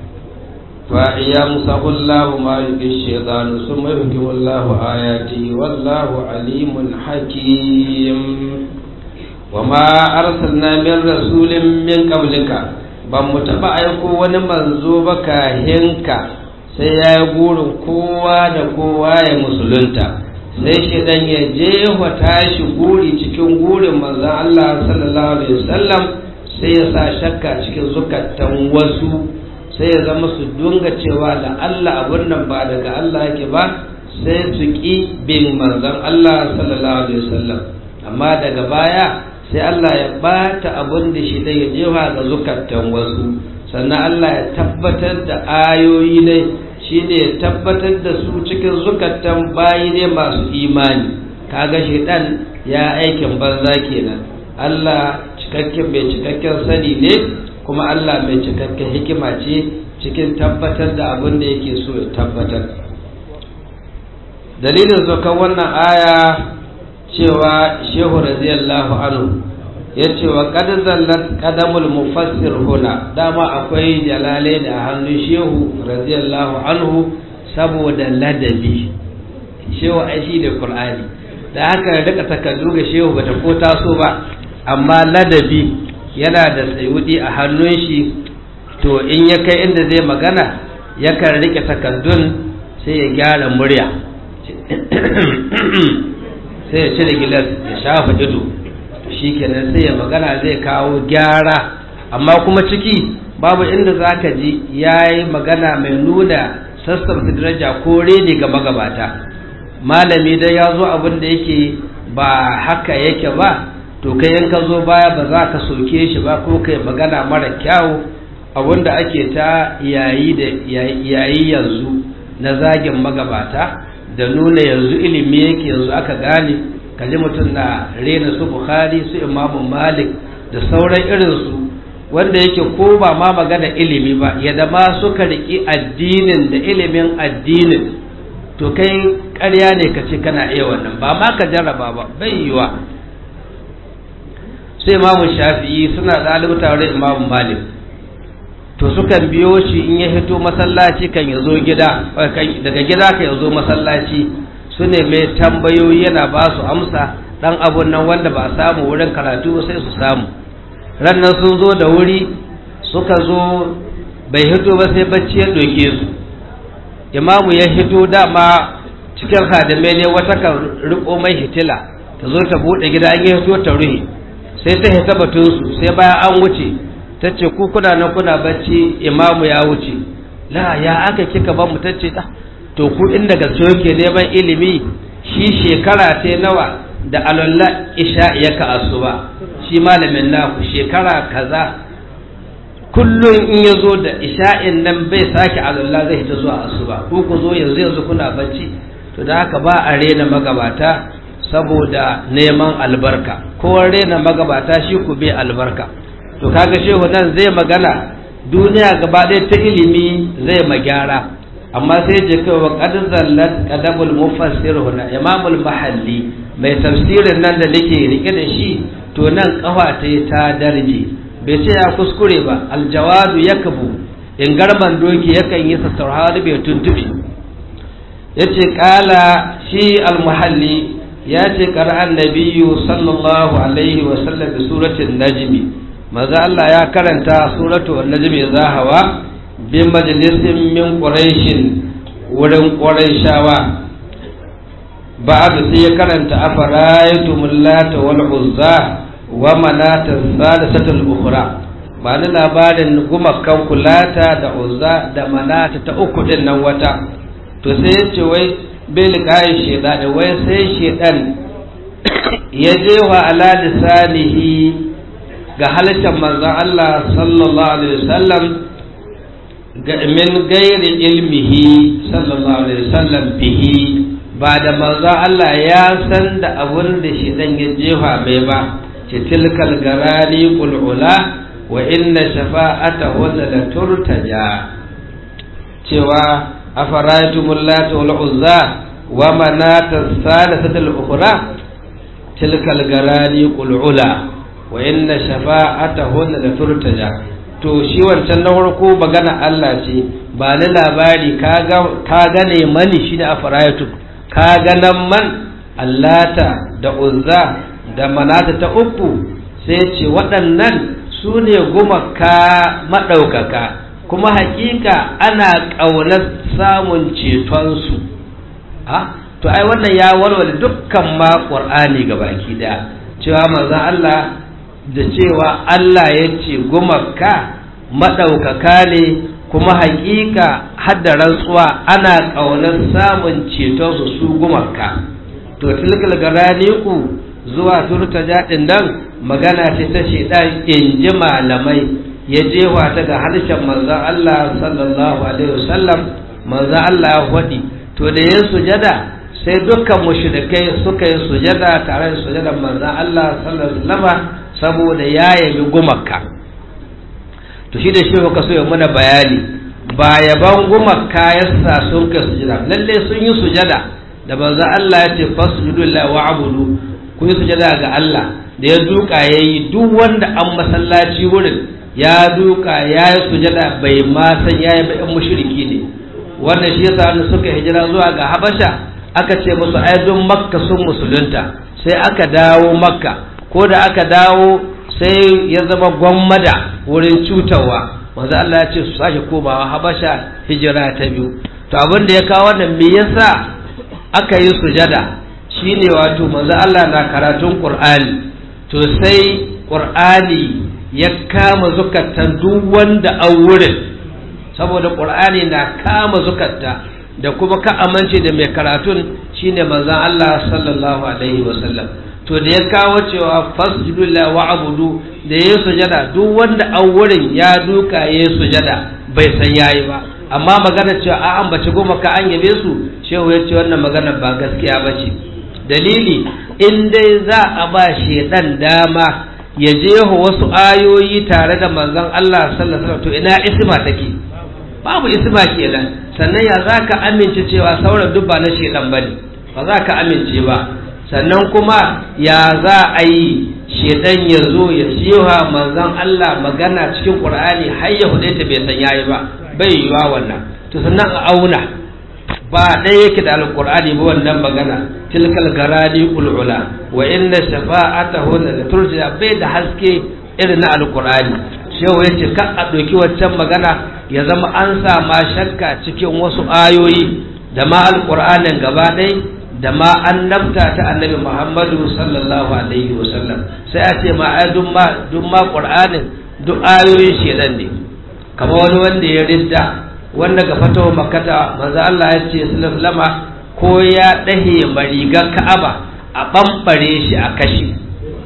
fa yamsahu Allahu ma yuqi shaytanu thumma yuhkimu Allahu ayati wallahu alimun hakim wa ma arsalna min rasulin min qablika ban mu taɓa aiko wani manzo ba kahinka sai ya yi gurin kowa da kowa ya musulunta sai shi dan ya jefa tashi guri cikin gurin manzon Allah sallallahu alaihi wasallam sai ya sa shakka cikin zukatan wasu sai ya zama su dunga cewa da Allah abun nan ba daga Allah yake ba sai su ki bin manzon Allah sallallahu alaihi wasallam amma daga baya sai Allah ya bata abin da shi ya jefa ga zukatan wasu sannan Allah ya tabbatar da ayoyi ne shi ne ya tabbatar da su cikin zukatan bayi ne masu imani kaga shaitan ya aikin banza kenan Allah cikakken mai cikakken sani ne kuma Allah mai cikakken hikima ce cikin tabbatar da abin da yake so ya tabbatar dalilin zukan wannan aya cewa shehu radiyallahu anhu ya ce wa ƙadazallar ƙadamul mufassir huna dama akwai jalale da hannun shehu radiyallahu anhu saboda ladabi shehu aishi da Qur'ani da haka rika takardu ga shehu bata ko taso ba amma ladabi yana da tsayudi a hannun shi to in ya kai inda zai magana yakan rike takardun sai ya gyara murya sai ya cire gilas ya shafa ido shi kenan sai ya magana zai kawo gyara, amma kuma ciki babu inda za ka ji ya yi magana mai nuna sassauta daraja ko rene ga magabata. Malami dai ya zo abin da yake ba haka yake ba, to kai in ka zo baya ba za ka soke shi ba ko kai magana mara kyawu, abin da ake ta yayi yanzu na zagin magabata da nuna yanzu ilimi yake yanzu aka gane, kaji mutum na rena su Bukhari su Imamu Malik da sauran irinsu wanda yake ko ba ma magana ilimi ba yadda ma suka riki addinin da ilimin addinin, to kai ƙarya ne ka ce kana iya wannan, ba ma ka jarraba ba, bai yiwa. sai Imamu Shafi'i suna ɗalibu tare Imamu Malik, to sukan biyo shi in ya hito masallaci kan ya zo gida, daga gida kan ya zo masallaci su ne mai tambayoyi yana ba su amsa ɗan abun nan wanda ba a samu wurin karatu sai su samu. Rannan sun zo da wuri suka zo bai hito ba sai bacci ya ɗauke su. Imamu ya hito dama cikin hadimai ne wata kan riko mai hitila ta zo ta buɗe gida an ya hito ta ruhi sai ta hita batunsu, sai bayan an wuce ta ce ku kuna nan kuna bacci Imamu ya wuce. La ya aka kika ba mu tace to ku inda gaske yake neman ilimi shi shekara ta nawa da alalla isha yaka asuba, shi malamin naku shekara kaza kullum in ya zo da isha'in nan bai sake alalla zai ta zuwa asuba, ku ku zo yanzu kuna bacci. To da haka ba a rena magabata saboda neman albarka, ko rena magabata shi ku bai albarka. To kaga shehu nan zai magana duniya gaba ɗaya ta ilimi zai magyara, amma sai je kai wa qad zallat qadabul mufassir huna Imamul Mahalli mai tafsirin nan da nake rike da shi, to nan kafa ta darje, bai ce ya kuskure ba. Aljawadu yakbu in garman doki yakan yi sassarhar bai tuntubi. Yace kala shi al-Muhalli yace qara'an nabiyyu sallallahu alaihi wa sallam bi suratin najmi, maza Allah ya karanta suratu an-najmi zahawa bi majlisin min quraishin wurin quraishawa. ba'da sai ya karanta afara'aytumul lata wal uzza wa manata thalithatul ukhra, ba ni labarin gumakan kulata da uzza da manata ta uku din nan wata. To sai ya ce wai bil kai shedan, wai sai shedan ya je wa ala lisanihi ga halittar manzon Allah sallallahu alaihi wasallam min gairi ilmihi sallallahu alaihi wasallam bihi, ba da manzon Allah ya san da abun da shedan ya jefa mai ba. ce tilkal garani qul'ula wa inna shafa'atahu la turtaja, cewa afara'aytumul lata wal uzza wa manata thalithatul ukhra tilkal garani qul'ula wa inna shafa'atahu la turtaja. To shi wancan na farko magana Allah ce, ba ni labari ka gane mani shi da afara'aytum, ka ganan man allata da uzza da manata ta uku, sai ce waɗannan su ne gumaka maɗaukaka, kuma hakika ana ƙaunar samun cetonsu. To ai wannan ya walwale dukkan ma ƙur'ani ga baki ɗaya, cewa manzon Allah da cewa Allah ya ce gumaka maɗaukaka ne, kuma hakika hadda rantsuwa ana ƙaunar samun cetonsu su gumaka. To tilkal garaniku zuwa turtaja din nan magana ce ta shedan in ji malamai, ya jewa ta ga harshen manzon Allah sallallahu alaihi wasallam. manzon Allah ya faɗi, to da yin sujada sai dukkan mushrikai suka yi sujada tare da sujadan manzon Allah sallallahu alaihi wasallam saboda ya yabi gumakka. To shi da shi ka so ya muna bayani, ba yaban gumakka yasa sun kai sujada, lalle sun yi sujada da manzon Allah ya ce fasjudu lillahi wa'budu, ku yi sujada ga Allah. Da ya duka yayi, duk wanda an masallaci wurin ya duka yayi sujada bai ma san yayi ba, ɗan mushriki ne. Wannan shi yasa wanda suka hijira zuwa ga Habasha aka ce musu ai don Makka sun musulunta, sai aka dawo Makka, ko da aka dawo sai ya zama gwammada wurin cutarwa. Manzo Allah ya ce su sake komawa Habasha hijira ta biyu. To abin da ya kawo wannan me yasa aka yi sujada shine wato manzo Allah na karatun Qur'ani to sai Qur'ani ya kama zukatan duk wanda a wurin saboda Qur'ani na kama zukata da kuma ka amince da mai karatun shine manzon Allah sallallahu alaihi wasallam to da ya kawo cewa fasjudu lillahi wa'budu da yayi sujada duk wanda a wurin ya duka yayi sujada bai san yayi ba amma magana cewa a ambaci goma ka an yabe su shehu ya ce wannan magana ba gaskiya bace dalili in dai za a ba shedan dama ya jeho wasu ayoyi tare da manzon Allah sallallahu alaihi wasallam to ina isma take babu isma kenan sannan ya zaka amince cewa sauran duk ba na shedan bane ba za ka amince ba sannan kuma ya za a yi shedan ya zo ya jiwa manzon Allah magana cikin Qur'ani har ya hude ta bai san yayi ba bai yiwa wannan to sannan a auna ba ɗaya yake da alqur'ani ba wannan magana tilkal garani ulula wa inna shafa'atahu la turja bai da haske irin na alqur'ani shehu yace ka a doki waccan magana ya zama an sa ma shakka cikin wasu ayoyi da ma alqur'anin gaba ɗaya da ma annabta ta annabi Muhammadu sallallahu alaihi wasallam sai a ce ma ai duk ma qur'anin duk ayoyin shedan ne kamar wani wanda ya ridda wanda ga fatawa makkata manzo Allah ya ce sallama ko ya dahe marigar Ka'aba a bambare shi a kashi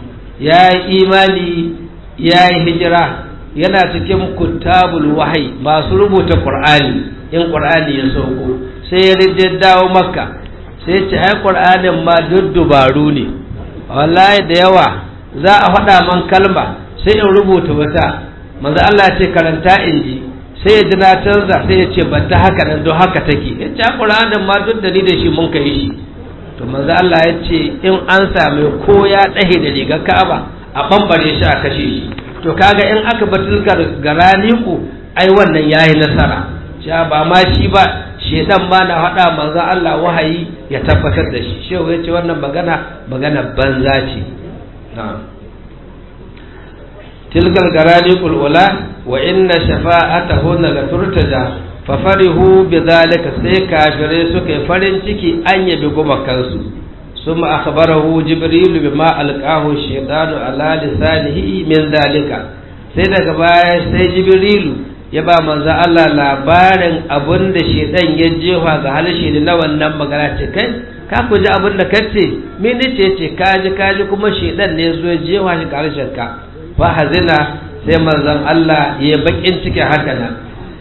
ya yi imani ya yi hijira yana cikin kutabul wahyi masu rubuta qur'ani in qur'ani ya sauko sai ya ridda dawo makka sai ce ai qur'anin ma duk dubaru ne wallahi da yawa za a faɗa man kalma sai in rubuta wata manzo Allah ya ce karanta inji sai ya jina canza sai ya ce ba ta haka nan don haka take ya ce qur'anin ma duk da ni da shi mun kai shi to manzo Allah ya ce in an same ko ya dahe da rigar Ka'aba a bambare shi a kashe shi to kaga in aka batulkar garani ku ai wannan yayi nasara cewa ba ma shi ba shedan ma na hada manzo Allah wahayi ya tabbatar da shi shehu yace wannan magana banza ce na'am tilkal garaniqul ula wa inna shafa'atahunna la turtaja fa farihu bidhalika sai kafirai suka yi farin ciki an yabi gumakansu summa akhbarahu jibril bima alqahu shaytanu ala lisanihi min dhalika sai daga baya sai jibrilu ya ba manzo Allah labarin abin da shedan ya jefa ga halshe da na wannan magana ce kai ka ku ji abin da kace mene ce kaji kuma shedan ne zo ya jefa shi ga halshen ka fa hazina sai manzon Allah ya bakin ciki haka nan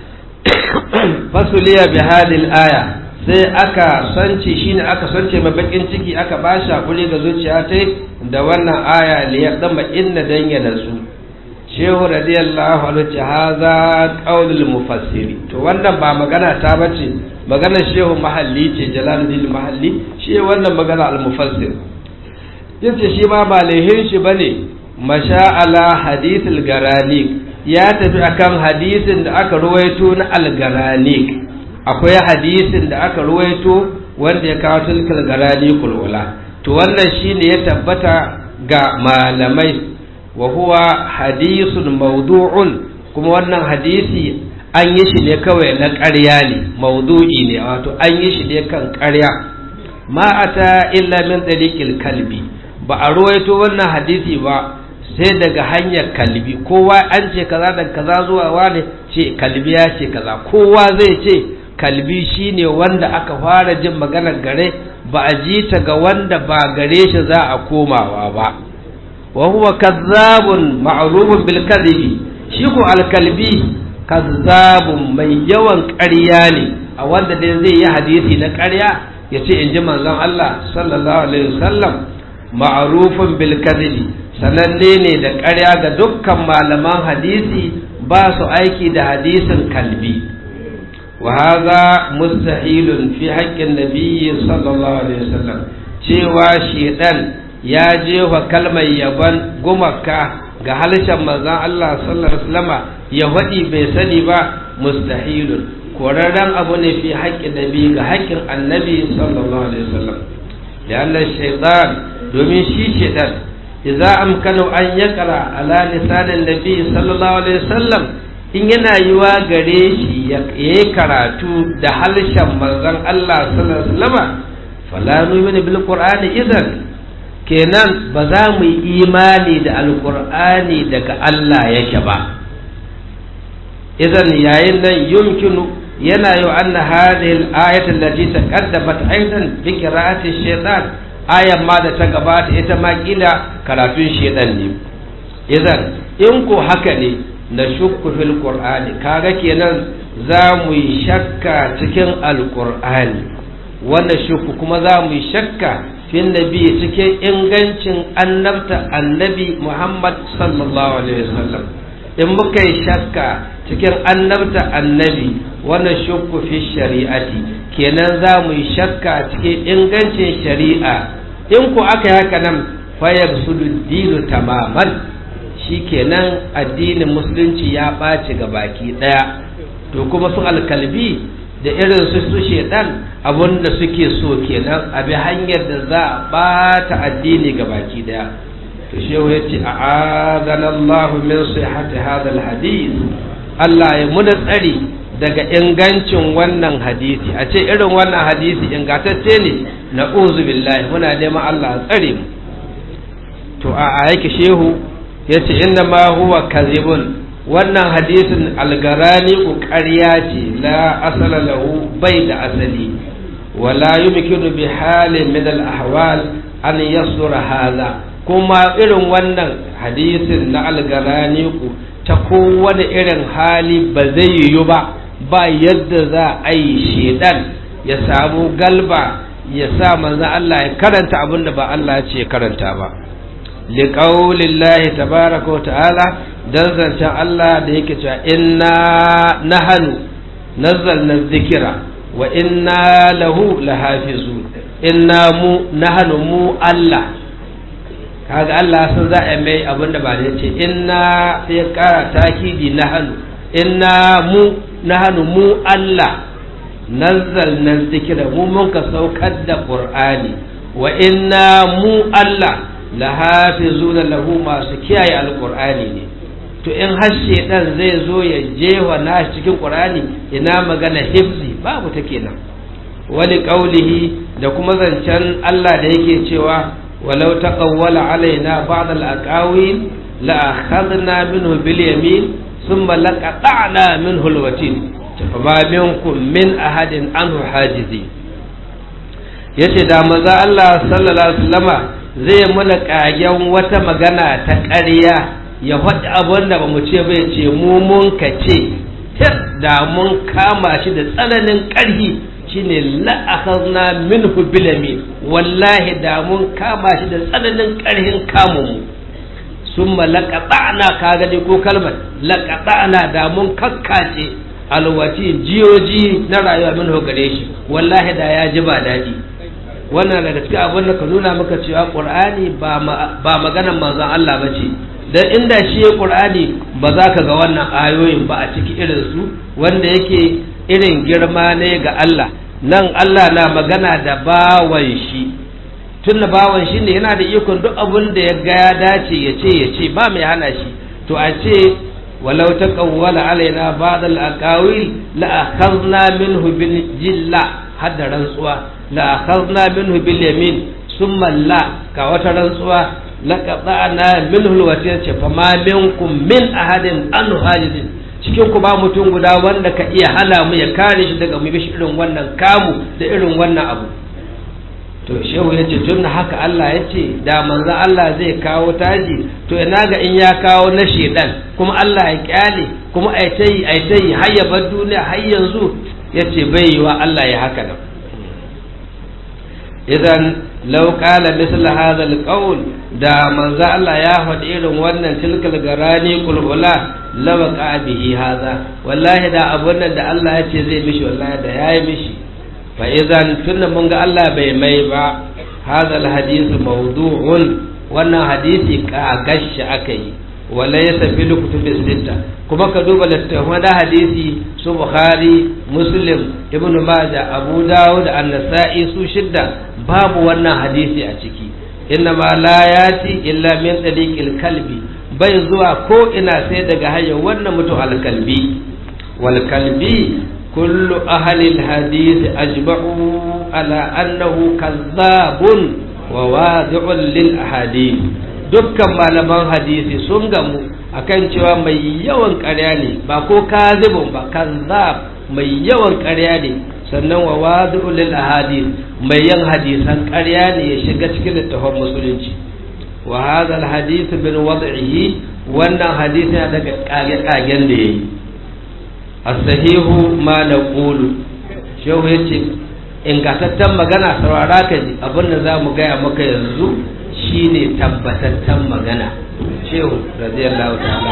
fasuliya bi hadil aya sai aka sance shine aka sance mai bakin ciki aka bashi hakuri ga zuciya tai da wannan aya li yaqdama inna danya da su shehu radiyallahu anhu ce haza qaulul mufassiri to wannan ba magana ta bace magana shehu mahalli ce jalaluddin mahalli shi wannan magana al mufassir yace shi ma ba laihin shi bane masha'ala hadithul garanik ya tafi akan hadisin da aka ruwaito na al garanik akwai hadisin da aka ruwaito wanda ya kawo tilkal garanikul ula to wannan shine ya tabbata ga malamai wa huwa hadisun mawdu'un kuma wannan hadisi an yi shi ne kawai na ƙarya ne mawdu'i ne wato an yi shi ne kan ƙarya ma ata illa min tariqil kalbi ba a ruwaito wannan hadisi ba sai daga hanyar kalbi kowa an ce kaza da kaza zuwa wane ce kalbi ya ce kaza kowa zai ce kalbi shine wanda aka fara jin maganar gare ba a ji ta ga wanda ba gare shi za a komawa ba wa huwa kazzabun ma'rufun bil kadhibi shi ko al-kalbi kazzabun mai yawan ƙarya ne a wanda dai zai yi hadisi na ƙarya yace inji manzon Allah sallallahu alaihi wasallam ma'rufun bil kadhibi sananne ne da ƙarya ga dukkan malaman hadisi ba su aiki da hadisin kalbi wa hadha mustahilun fi haqqin nabiyyi sallallahu alaihi wasallam cewa shedan ya jefa kalmar yaban gumaka ga halshen manzon Allah sallallahu alaihi wasallama ya wadi bai sani ba mustahilun korarren abu ne fi haƙƙin nabi ga haƙƙin annabi sallallahu alaihi wasallam lianna shaytan domin shi shaytan idza amkanu an yaqra ala lisanin nabi sallallahu alaihi wasallam in yana yiwa gare shi yayi karatu da halshen manzon Allah sallallahu alaihi wasallama fala nu'minu bil qur'ani idan kenan ba za mu yi imani da alqur'ani daga Allah yake ba. idan yayin nan yumkinu yana yau anna hadhihi al-ayatu allati taqaddamat aidan bi qira'ati shaytan ayan ma da ta gabata ita ma kila karatun shaytan ne. idan in ko haka ne na shukku fil qur'ani kaga kenan za mu yi shakka cikin alqur'ani wannan shukku kuma za mu yi shakka fil nabi cikin ingancin annabta annabi Muhammad sallallahu alaihi wasallam. in muka yi shakka cikin annabta annabi wannan shukku fi shari'ati kenan za mu yi shakka cikin ingancin shari'a. in ku aka yi haka nan fayar dinu tamaman shi kenan addinin musulunci ya ɓaci ga baki ɗaya. to kuma su alkalbi da irin su shedan abinda suke so kenan a bi hanyar da za a ɓata addini ga baki ɗaya. to shehu ya ce a'adanallahu min sihhati hadha alhadith Allah ya muna tsari daga ingancin wannan hadisi a ce irin wannan hadisi ingantacce ne na'uzu billahi muna neman Allah tsare mu. to a yake shehu yace inna ma huwa kadhibun wannan hadisin algarani ƙarya ce la asala lahu bai da asali wala yumkinu bi halin min al ahwal an yasura hadha kuma irin wannan hadisin na algarani ta kowane irin hali ba zai yiwu ba yadda za a yi shedan ya samu galba ya sa manzo Allah ya karanta abin da ba Allah ya ce karanta ba. liqaulillahi tabaraka wa ta'ala dan zancen Allah da yake cewa inna nahnu nazzalna dhikra wa inna lahu lahafizun. inna mu nahnu mu Allah kaga Allah sun za a mai abin da ba da yace inna sai kara takidi nahnu inna mu nahnu mu Allah nazzalna dhikra mu mun ka saukar da Qur'ani wa inna mu Allah lahafizuna lahu masu kiyaye alqur'ani ne. to in har shedan zai zo ya jewa nashi cikin qur'ani ina magana hifzi babu ta kenan. wali qaulihi da kuma zancen Allah da yake cewa walau taqawwala alaina ba'd al-aqawil la akhadna minhu bil yamin thumma laqata'na minhu al-watin fama minkum min ahadin anhu hajizi. yace da manzo Allah sallallahu alaihi wasallama zai muna kagen wata magana ta ƙarya ya faɗi abin da ba mu ce bai ce mu mun ka ce da mun kama shi da tsananin ƙarhi shine la'akhadna minhu bilami wallahi da mun kama shi da tsananin ƙarhin kamun mu summa laqata'na ka gani ko kalmar laqata'na da mun kakkace alwati jiyoji na rayuwa minhu gare shi wallahi da ya ji ba daɗi. wannan daga cikin abin da ka nuna maka cewa qur'ani ba maganar manzon Allah bace dan inda shi qur'ani ba za ka ga wannan ayoyin ba a ciki irin su wanda yake irin girma ne ga Allah. nan Allah na magana da bawan shi tunda bawan shi ne yana da ikon duk abin da ya ga ya dace ya ce ba mai hana shi. to a ce walau taqawwala alaina ba'd al-aqawil la akhadna minhu bil jilla hadda rantsuwa la akhadna minhu bil yamin summa la ka wata rantsuwa la qata'na minhu al-watin ce fa ma minkum min ahadin an hajizin cikin ku ba mutum guda wanda ka iya hala mu ya kare shi daga mu bishi irin wannan kamu da irin wannan abu. to shehu yace tun haka Allah yace da manzo Allah zai kawo taji to ina ga in ya kawo na shedan kuma Allah ya kyale kuma ai tai har ya bar duniya har yanzu yace bai yi wa Allah ya haka nan. idan law qala misl hadha alqawl da manzo Allah ya faɗi irin wannan tilkal garani qulula lawaqa bihi hadha wallahi da abun nan da Allah yace zai mishi wallahi da yayi mishi. fa idan tunda mun ga Allah bai mai ba hadha alhadith mawdu'un wannan hadisi kagashi akai walaysa fil kutubi sitta kuma ka duba littafin da hadisi su Bukhari Muslim Ibn Majah Abu Dawud An-Nasa'i su shidda babu wannan hadisi a ciki. inna ma la yati illa min tariqil kalbi bai zuwa ko ina sai daga hanyar wannan mutum al-kalbi wal kalbi kullu ahli al-hadith ajma'u ala annahu kazzabun wa wadi'un lil ahadith. Dukkan malaman hadisi sun gamu akan cewa mai yawan ƙarya ne, ba ko kazibun ba, kazzab mai yawan ƙarya ne, sannan wa wadi'un lil ahadith mai yan hadisan ƙarya ne ya shiga cikin littafin musulunci. Wa hadha al hadith min wad'ihi, wannan hadisi ne daga kage-kagen da yayi. As-sahihu ma naqulu, shehu yace ingantaccen magana saurara ka ji abin da za mu gaya maka yanzu shine tabbataccen magana. Shehu radiyallahu ta'ala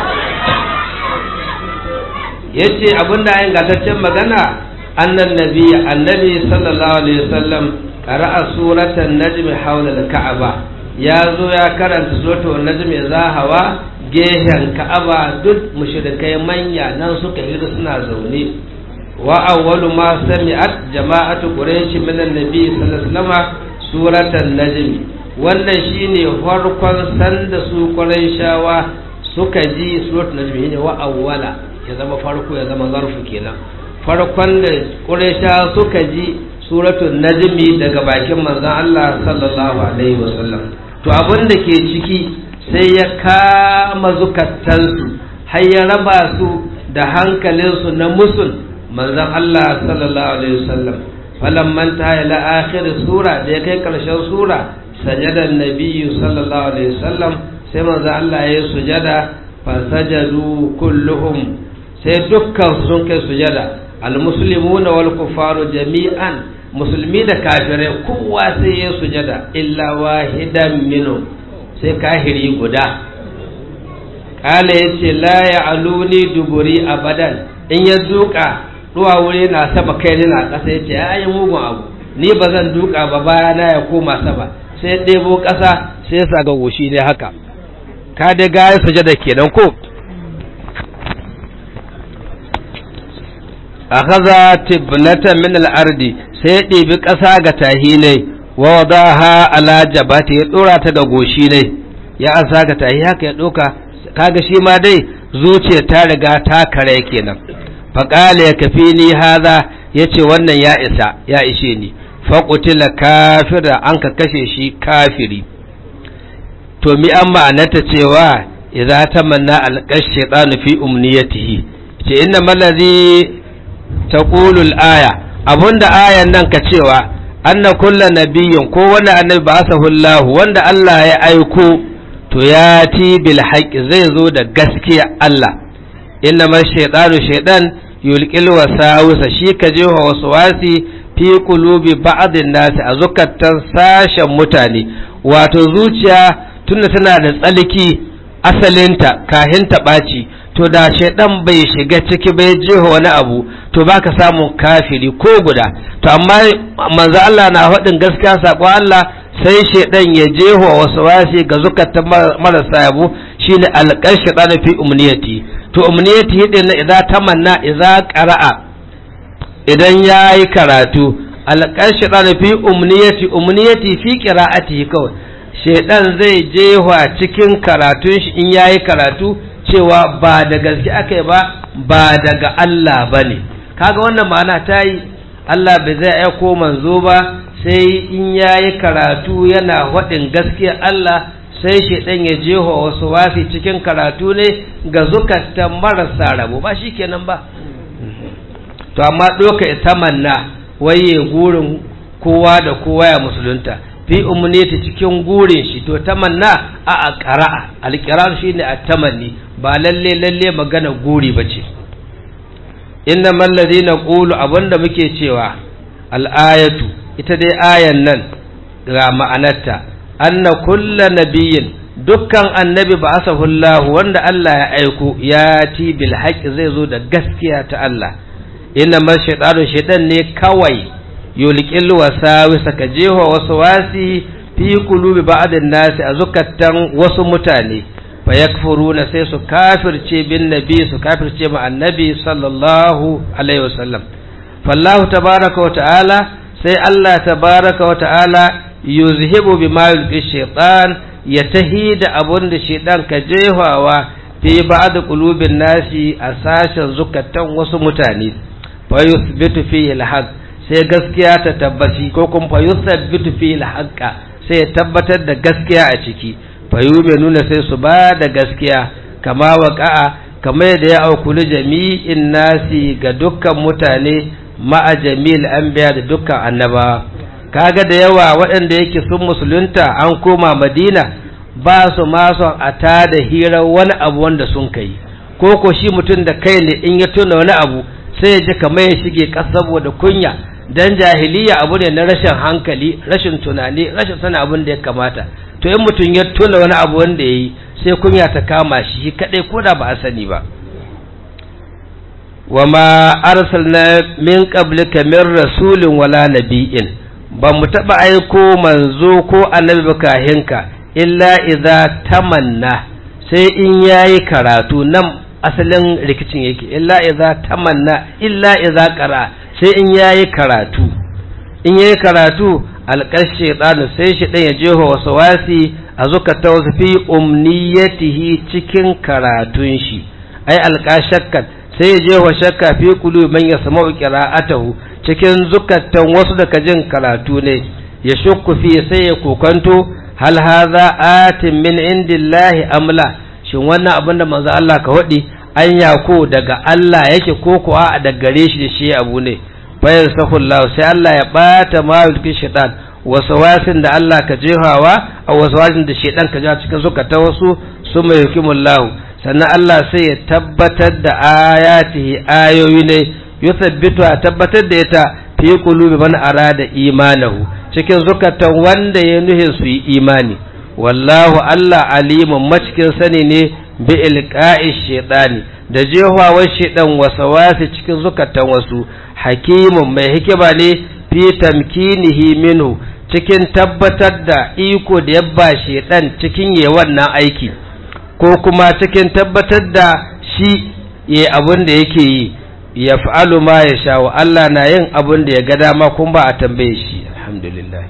yace abin da ingantaccen magana annan annabi sallallahu alaihi wasallam qara'a suratan najm hawla al-ka'aba, ya zo ya karanta suratul najm zahawa gehen ka'aba, duk mushrikai manya nan suka hira suna zaune. Wa awwalu ma sami'at jama'atu quraish min annabi sallallahu alaihi wasallam suratan najm, wannan shine farkon sanda su quraishawa suka ji suratul najm ne. Wa awwala ya zama farko, ya zama zarfu kenan, farkon da quraishawa suka ji suratul najm daga bakin manzon Allah sallallahu alaihi wasallam. To abin da ke ciki sai ya kama zukatansu har ya raba su da hankalinsu na musul manzon Allah sallallahu alaihi wasallam. Falamman ta ila akhir sura, da ya kai karshen sura, sajada nabiyyu sallallahu alaihi wasallam, sai manzon Allah ya sujada, fa sajadu kulluhum, sai dukkan sun kai sujada, almuslimuna wal kuffaru jami'an, musulmi da kafirai kowa sai ya sujada, illa wahidan minhum, sai kahiri guda. Kala yace la ya'aluni duburi abadan, in ya duka ruwa wuri na saba kai ne na ƙasa, yace ai mugun abu, ni ba zan duka ba, baya na ya koma saba, sai ɗebo ƙasa sai ya saga goshi ne haka. Ka da ga sujada kenan ko. Akhadha tibnatan min al-ardi, sai ya ɗebi ƙasa ga tahinai, wa wadaha ala jabati, ya dora ta ga goshi ne, ya asa ga tahi haka ya doka. Kaga shi ma dai zuciya ta riga ta kare kenan. Faqala ya kafini hadha, yace wannan ya isa, ya ishe ni. Faqutila kafira, an ka kashe shi kafiri. To mi an ma'anata cewa idza tamanna alqash shaytanu fi umniyatihi, ce inna malazi taqulu al-aya, abunda ayan nan ka cewa anna kullu nabiyyin, ko wani annabi ba'athahu Allah, wanda Allah ya aiko, to ya ti bil haqqi, zai zo da gaskiya Allah. Inna ma shaytanu, shaytan yulqil wasawisa, shi ka je wa waswasi fi qulubi ba'dhin nas, a zukatan sashen mutane. Wato zuciya tunda tana da tsalki asalinta kahin ta ɓaci, to da shaidan bai shiga ciki bai jeho wani abu, to baka samun kafiri ko guda. To amma manzo Allah na faɗin gaskiya sako Allah, sai shaidan ya jeho wasu wasi ga zukatan marasa yabo, shine alqash shaitan fi umniyati. To umniyati din idan tamanna, idan qara'a, idan yayi karatu, alqash shaitan fi umniyati fi qira'atihi, kawai shaidan zai jeho cikin karatun shi in yayi karatu cewa ba da gaske aka yi ba daga Allah ba ne. Kaga wannan ma'ana ta yi, Allah bai zai aiko manzo ba sai in ya yi karatu yana waɗin gaskiyar Allah, sai shaidan ya jeho wasu wafi cikin karatu ne ga zukatan marasa rabo, ba shi kenan ba. To amma ɗoka ita manna waye gurin kowa da kowa ya musulunta fi umuniyati cikin gurin shi, to tamanna a qara'a, alqirar shine at-tamanni, ba lalle magana guri bace. Innamal ladina qulu, abunda muke cewa al-ayatu, ita dai ayan nan ga ma'anarta, anna kullu nabiyyin, dukkan annabi ba'athahu Allah, wanda Allah ya aiko, ya ti bil haqqi, zai zo da gaskiya ta Allah. Innamal shaytanu, shaytan ne kawai, yulqil wasawisa, ka jeho wasu wasi fi qulubi ba'din nasi, a zukatan wasu mutane, fa yakfuruna, sai su kafirce bin nabi, su kafirce ma annabi sallallahu alaihi wasallam. fallahu tabaraka wa ta'ala, sai Allah tabaraka wa ta'ala yuzhibu bima yulqi shaytan, ya tahida abun da shaytan ka jehawa fi ba'd qulubin nasi, a sashen zukatan wasu mutane, fa yuthbitu fihi al-haq, sai gaskiya ta tabbaci ko kuma fa yusabbitu fi al-haqqa sai ya tabbatar da gaskiya a ciki fa nuna sai su ba da gaskiya kama waqa'a kamar yadda ya auku li jami'in nasi ga dukkan mutane ma'a jami'il anbiya da dukkan annaba. Kaga da yawa waɗanda yake sun musulunta an koma Madina ba su ma son a tada hirar wani abu wanda sun kai ko shi mutum da kai ne in ya tuna wani abu sai ya ji kamar ya shige ƙasa saboda kunya dan jahiliya abu ne na rashin hankali, rashin tunani, rashin sanin abin da ya kamata. To in mutum ya tuna wani abu wanda yayi sai kunya ta kama shi kadai ko da ba a sani ba. Wama arsalna min qablika min rasulin wala nabiyyin, ba mu taba aiko manzo ko annabi ba kahinka illa idza tamanna, sai in yayi karatu. Nan asalin rikicin yake, illa idza tamanna, illa idza qara, sai in yayi karatu. In yayi karatu alqash shaytan, sai shi dan ya jeho waswasi a zukata wasu fi umniyatihi cikin karatun shi, ai alqashakkan sai ya jeho shakka fi qulubi man yasma'u qira'atahu, cikin zukatan wasu da kajin karatu ne, ya shukku fi sai ya kokanto hal hadha atin min indillahi amla, shin wannan abin da manzo Allah ka wadi anya ko daga Allah yake ko kuwa daga gare shi da shi abu ne. Bayan sahullahu sai Allah ya bata mawulkin shaitan, wasawasin da Allah ka jehawa a wasawasin da shaitan ka ja cikin zukata wasu su mai hukimullahu, sannan Allah sai ya tabbatar da ayatihi ayoyi ne, yusabbitu a tabbatar da ita fi qulubi man arada imanahu, cikin zukatan wanda ya nuhin su yi imani. Wallahu Allah alimun macikin sani ne bi ilqa'i shaytani, da jehawar shaytan wasawasi cikin zukatan wasu, hakimun mai hikima ne fi tamkinihi minhu, cikin tabbatar da iko da yabba shaytan cikin yayin wannan aiki, ko kuma cikin tabbatar da shi yayi abin da yake yi. Ya fa'alu ma ya sha wa Allah na yin abin da ya ga dama kun ba a tambaye shi. Alhamdulillah.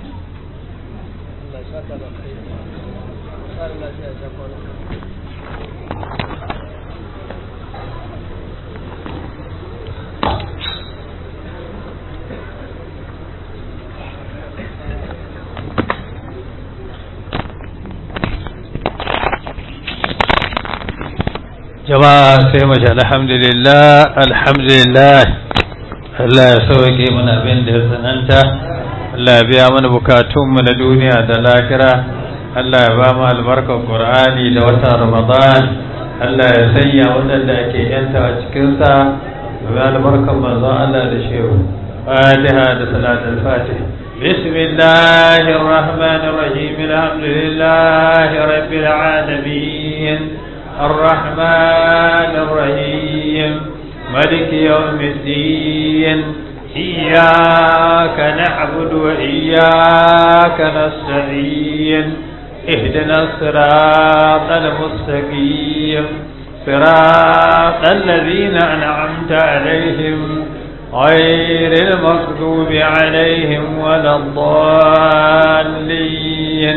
Jama'a sai mace alhamdulillah, alhamdulillah. Allah ya sauke mana abin da ya tsananta, Allah ya biya mana bukatunmu na duniya da lahira, Allah ya ba mu albarkar Qur'ani da watan Ramadan, Allah ya sanya waɗanda ake yanta a cikinsa, da albarkar manzon Allah da shehu. Fatiha da salatul Fatih. Bismillahir Rahmanir Rahim. Alhamdulillahi Rabbil Alamin. الرحمن الرحيم مالك يوم الدين إياك نعبد وإياك نستعين اهدنا الصراط المستقيم صراط الذين أنعمت عليهم غير المغضوب عليهم ولا الضالين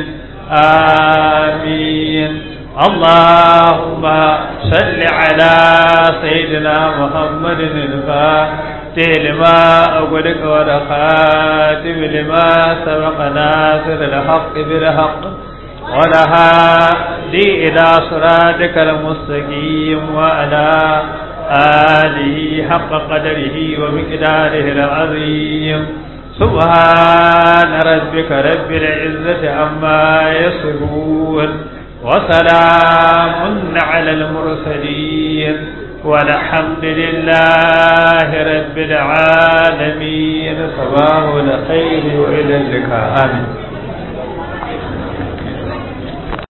آمين. اللهم صل على سيدنا محمد الفاتح لما أغلق والخاتم لما سبق ناصر الحق بالحق والهادي إلى صراطك المستقيم وعلى آله حق قدره ومقداره العظيم. سبحان ربك رب العزة عما يصفون وسلام على المرسلين والحمد لله رب العالمين. صباح الخير وإلى اللقاء. آمين.